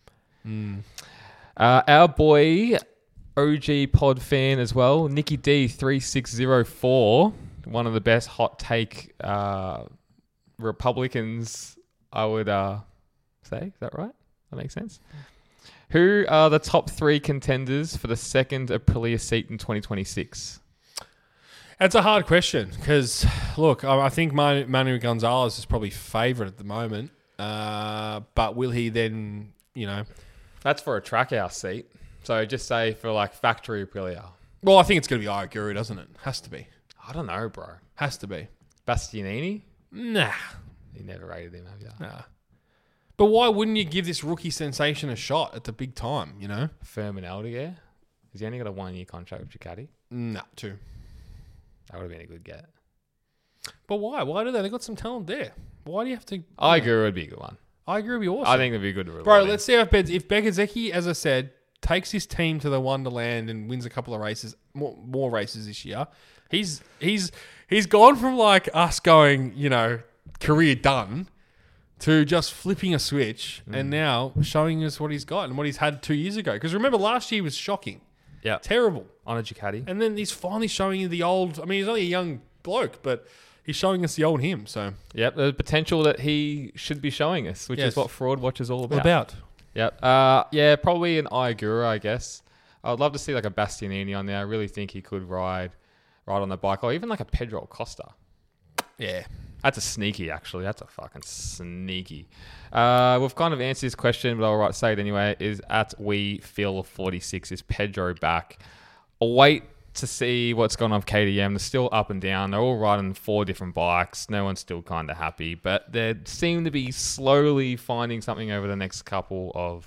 Our boy, OG pod fan as well, Nicky D3604, one of the best hot take Republicans, I would say. Is that right? That makes sense. Who are the top 3 contenders for the second Aprilia seat in 2026? It's a hard question because, look, I think Manu Gonzalez is probably favourite at the moment. But will he then, That's for a track house seat. So just say for like factory Aprilia. Well, I think it's going to be Iaguru, doesn't it? Has to be. I don't know, bro. Has to be. Bastianini? Nah. You never rated him, have you? Nah. But why wouldn't you give this rookie sensation a shot at the big time, Furman Aldier? Has he only got a 1-year contract with Ducati? Nah, 2. That would have been a good get. But why? Why do they? They got some talent there. Why do you have to? Iaguru would be a good one. Iaguru would be awesome. I think it'd be good to reward Bro, him. let's see if Bekazeki, as I said, takes his team to the Wonderland and wins a couple of races, more races this year. He's gone from like us going, career done, to just flipping a switch and now showing us what he's got and what he's had 2 years ago. Because remember, last year was shocking. Yeah. Terrible. On a Ducati. And then he's finally showing you the old... I mean, he's only a young bloke, but he's showing us the old him, so... Yep, the potential that he should be showing us, which Yes. is what Fraud Watch is all What about. about? Yep. Yeah, probably an Iagura, I guess. I'd love to see like a Bastianini on there. I really think he could ride on the bike, or even like a Pedro Acosta. Yeah. That's a sneaky, actually. That's a fucking sneaky. We've kind of answered this question, but I'll say it anyway. Is at WeFeel46, is Pedro back? I'll wait to see what's going on with KTM. They're still up and down. They're all riding 4 different bikes. No one's still kind of happy, but they seem to be slowly finding something over the last couple of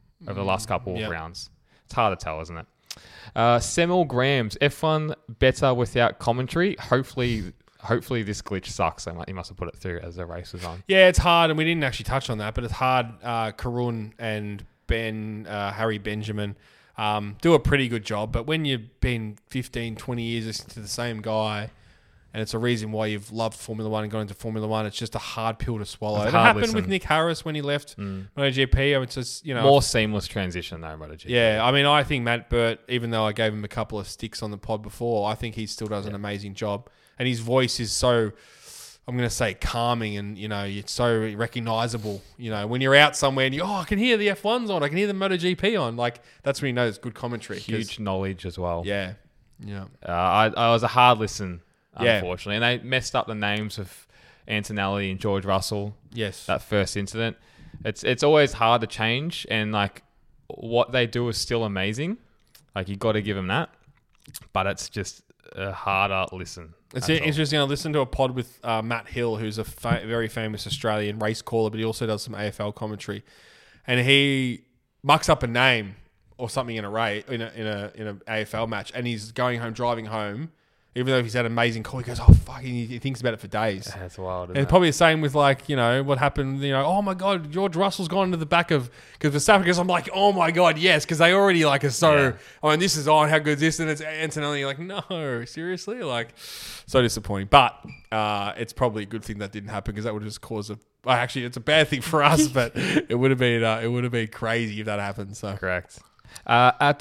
rounds. It's hard to tell, isn't it? Semel Grams, F1 better without commentary. Hopefully this glitch sucks. So he must have put it through as the race was on. Yeah, it's hard, and we didn't actually touch on that, but it's hard. Karun and Harry Benjamin do a pretty good job, but when you've been 15, 20 years listening to the same guy, and it's a reason why you've loved Formula One and got into Formula One, it's just a hard pill to swallow. It's It hard happened listen. with Nick Harris when he left MotoGP. I mean, it's just, More seamless transition though, MotoGP. Yeah, I mean, I think Matt Burt, even though I gave him a couple of sticks on the pod before, I think he still does an amazing job. And his voice is so, I'm going to say, calming, and, it's so recognizable. When you're out somewhere and I can hear the F1s on, I can hear the MotoGP on. Like, that's when you know it's good commentary. Huge knowledge as well. Yeah. I was a hard listen, Yeah. unfortunately. And they messed up the names of Antonelli and George Russell. Yes. That first incident. It's always hard to change, and like what they do is still amazing. Like, you got to give them that. But it's just a harder listen. It's That's all. interesting. I listened to a pod with Matt Hill, who's a very famous Australian race caller, but he also does some AFL commentary, and he mucks up a name or something in a AFL match, and he's driving home, even though he's had an amazing call. He goes, "Oh fuck!" And he thinks about it for days. That's wild. And it's probably the same with what happened. Oh my god, George Russell's gone into the back of because Verstappen. Because I'm like, oh my god, yes, because they already are so. Yeah. Oh, and this is on. How good is this? And it's Antonelli. You're like, no, seriously, so disappointing. But it's probably a good thing that didn't happen because that would just cause a. Well, actually, it's a bad thing for us, but it would have been crazy if that happened. So correct. At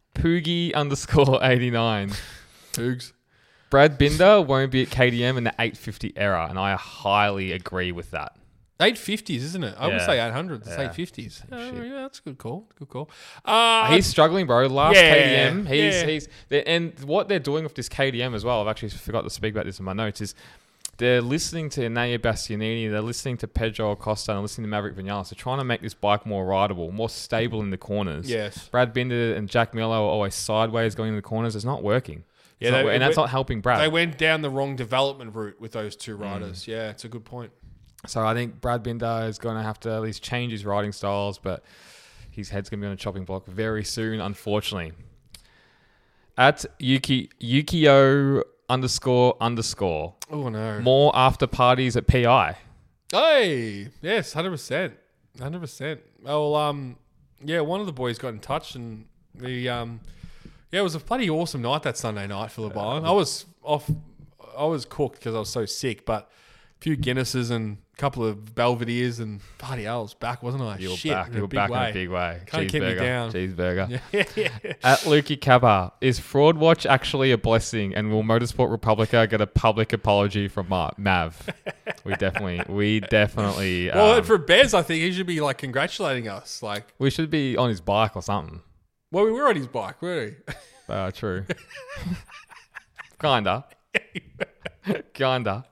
Poogie_89. Poogs. Brad Binder won't be at KTM in the 850 era, and I highly agree with that. 850s, isn't it? I would Yeah. say 800s. It's Yeah. 850s. Shit. Yeah, that's a good call. Good call. He's struggling, bro. Last Yeah, KTM, and what they're doing with this KTM as well, I've actually forgot to speak about this in my notes, is they're listening to Naya Bastianini, they're listening to Pedro Acosta, and they're listening to Maverick Vinales. They're trying to make this bike more rideable, more stable in the corners. Yes. Brad Binder and Jack Miller are always sideways going in the corners. It's not working. Yeah, And that's not helping Brad. They went down the wrong development route with those two riders. Yeah, it's a good point. So I think Brad Binder is going to have to at least change his riding styles, but his head's going to be on a chopping block very soon, unfortunately. At Yukio __. Oh, no. More after parties at PI. Hey, yes, 100%. 100%. Oh, well, one of the boys got in touch and it was a bloody awesome night that Sunday night, Phillip Island. I was cooked because I was so sick, but a few Guinnesses and a couple of Belvederes and bloody hell, I was back, wasn't I? You were Shit, back. in You a were big back way. in a big way. Can't keep me down. Cheeseburger. Yeah. At Lukey Cabba, is Fraud Watch actually a blessing, and will Motorsport Republica get a public apology from Mav? We definitely. Well, for Bez, I think he should be congratulating us. We should be on his bike or something. Well, we were on his bike, weren't we? True. Kinda. Kinda.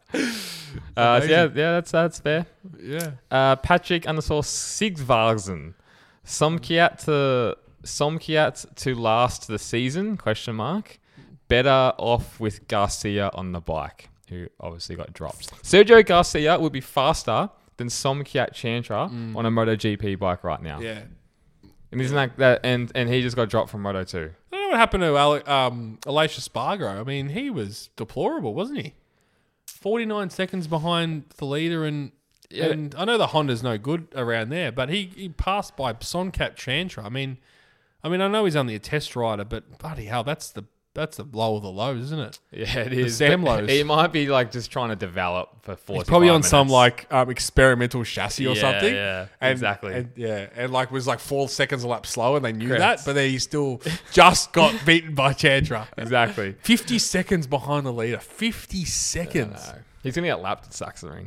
That's fair. Yeah. Patrick _ Sigvarsen. Somkiat to last the season? Question mark. Better off with Garcia on the bike, who obviously got dropped. Sergio Garcia would be faster than Somkiat Chantra on a MotoGP bike right now. Yeah. And isn't that and he just got dropped from Moto 2. I don't know what happened to Alicia Spargo. I mean, he was deplorable, wasn't he? 49 seconds behind the leader, and I know the Honda's no good around there, but he passed by Somkiat Chantra. I mean, I know he's only a test rider, but bloody hell, that's the low of the lows, isn't it? Yeah, it is. Sam lows. He might be like just trying to develop for 45 He's probably on minutes. some like experimental chassis or something. Yeah, And, exactly. And like was like 4 seconds a lap slower, and they knew Correct. that, but then he still just got beaten by Chantra. Exactly. 50 seconds behind the leader. 50 seconds. No. He's going to get lapped at Sachsenring.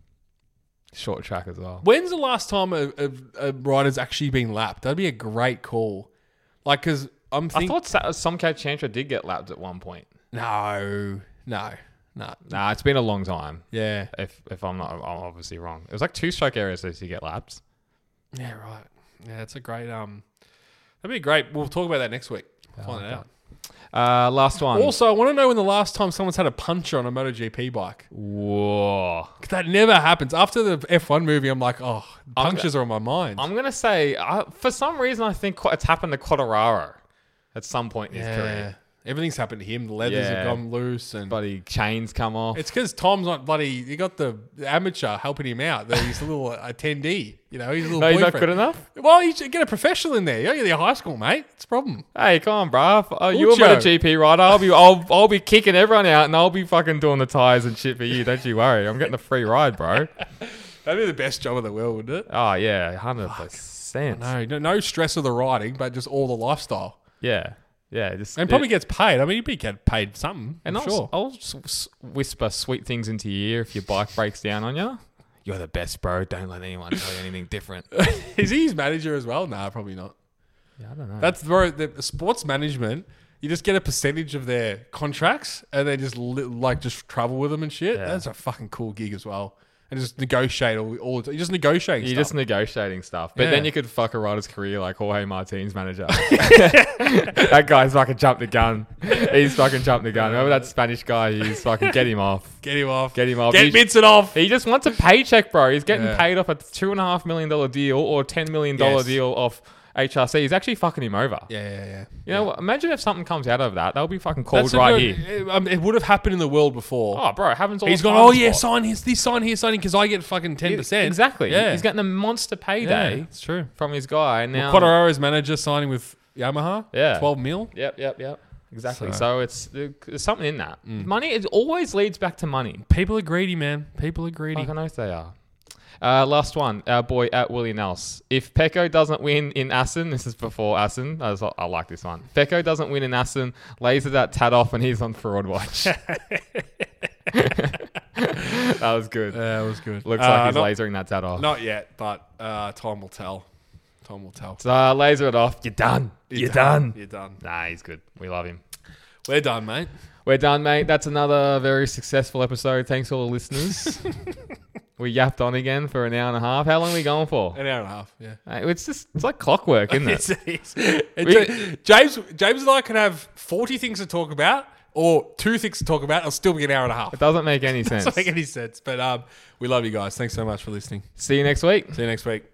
Short track as well. When's the last time a rider's actually been lapped? That'd be a great call. Like, because I'm I thinking... thought Somkiat Chantra did get lapped at one point. No. Nah, it's been a long time. Yeah. If I'm not, I'm obviously wrong. It was like 2-stroke areas to get lapped. Yeah, right. Yeah, it's a great... that'd be great. We'll talk about that next week. Find it out. Last one. Also, I want to know when the last time someone's had a puncher on a MotoGP bike. Whoa. That never happens. After the F1 movie, I'm like, oh, punctures are on my mind. I'm going to say, for some reason, I think it's happened to Quartararo at some point in his career. Everything's happened to him. The leathers have gone loose. And Bloody chains come off. it's because Tom's not bloody... You got the amateur helping him out. He's a little attendee. You know, he's a little No, he's boyfriend. not good enough? Well, you should get a professional in there. You're in high school, mate. It's a problem. Hey, come on, bruh. You're a Ucho. MotoGP rider. I'll be kicking everyone out, and I'll be fucking doing the tyres and shit for you. Don't you worry. I'm getting a free ride, bro. That'd be the best job in the world, wouldn't it? Oh yeah, 100%. No stress of the riding, but just all the lifestyle. Yeah. Just And probably gets paid. I mean, you'd get paid something. And I'll whisper sweet things into your ear if your bike breaks down on you. You're the best, bro. Don't let anyone tell you anything different. Is he his manager as well? Nah, probably not. Yeah, I don't know. That's the sports management. You just get a percentage of their contracts and then just just travel with them and shit. Yeah. That's a fucking cool gig as well. And just negotiate all the time. You're just negotiating You're stuff. just negotiating stuff. But Yeah. then you could fuck a rider's career like Jorge Martin's manager. That guy's fucking jumped the gun. He's fucking jumped the gun. Remember that Spanish guy? He's fucking get him off. Get him off. Get him off. Get Vincent off. He just wants a paycheck, bro. He's getting Yeah. paid off a $2.5 million deal or $10 million Yes. deal off HRC. He's actually fucking him over. Yeah. You know, imagine if something comes out of that. That'll be fucking called That's right good. here. It would have happened in the world before. Oh, bro, it happens all He's the gone, time. oh in yeah, sport. sign here, because I get fucking 10%. Exactly. Yeah. He's getting a monster payday It's true. from his guy. And now, Quadraro's manager signing with Yamaha. Yeah. 12 mil. Yep. Exactly. So- So there's something in that. Money, it always leads back to money. People are greedy, man. People are greedy. Fucking oath they are. Last one, our boy at Willie Nels. If Pecco doesn't win in Assen, this is before Assen. I like this one. Pecco doesn't win in Assen, laser that tat off, and he's on fraud watch. That was good. That was good. Looks like he's lasering that tat off. Not yet, but time will tell. Time will tell. So laser it off. You're done. You're done. You're done. Nah, he's good. We love him. We're done, mate. We're done, mate. That's another very successful episode. Thanks all the listeners. We yapped on again for an hour and a half. How long are we going for? An hour and a half, yeah. Hey, it's like clockwork, isn't it? James and I can have 40 things to talk about or 2 things to talk about. It'll still be an hour and a half. It doesn't make any sense. Doesn't make any sense. But we love you guys. Thanks so much for listening. See you next week. See you next week.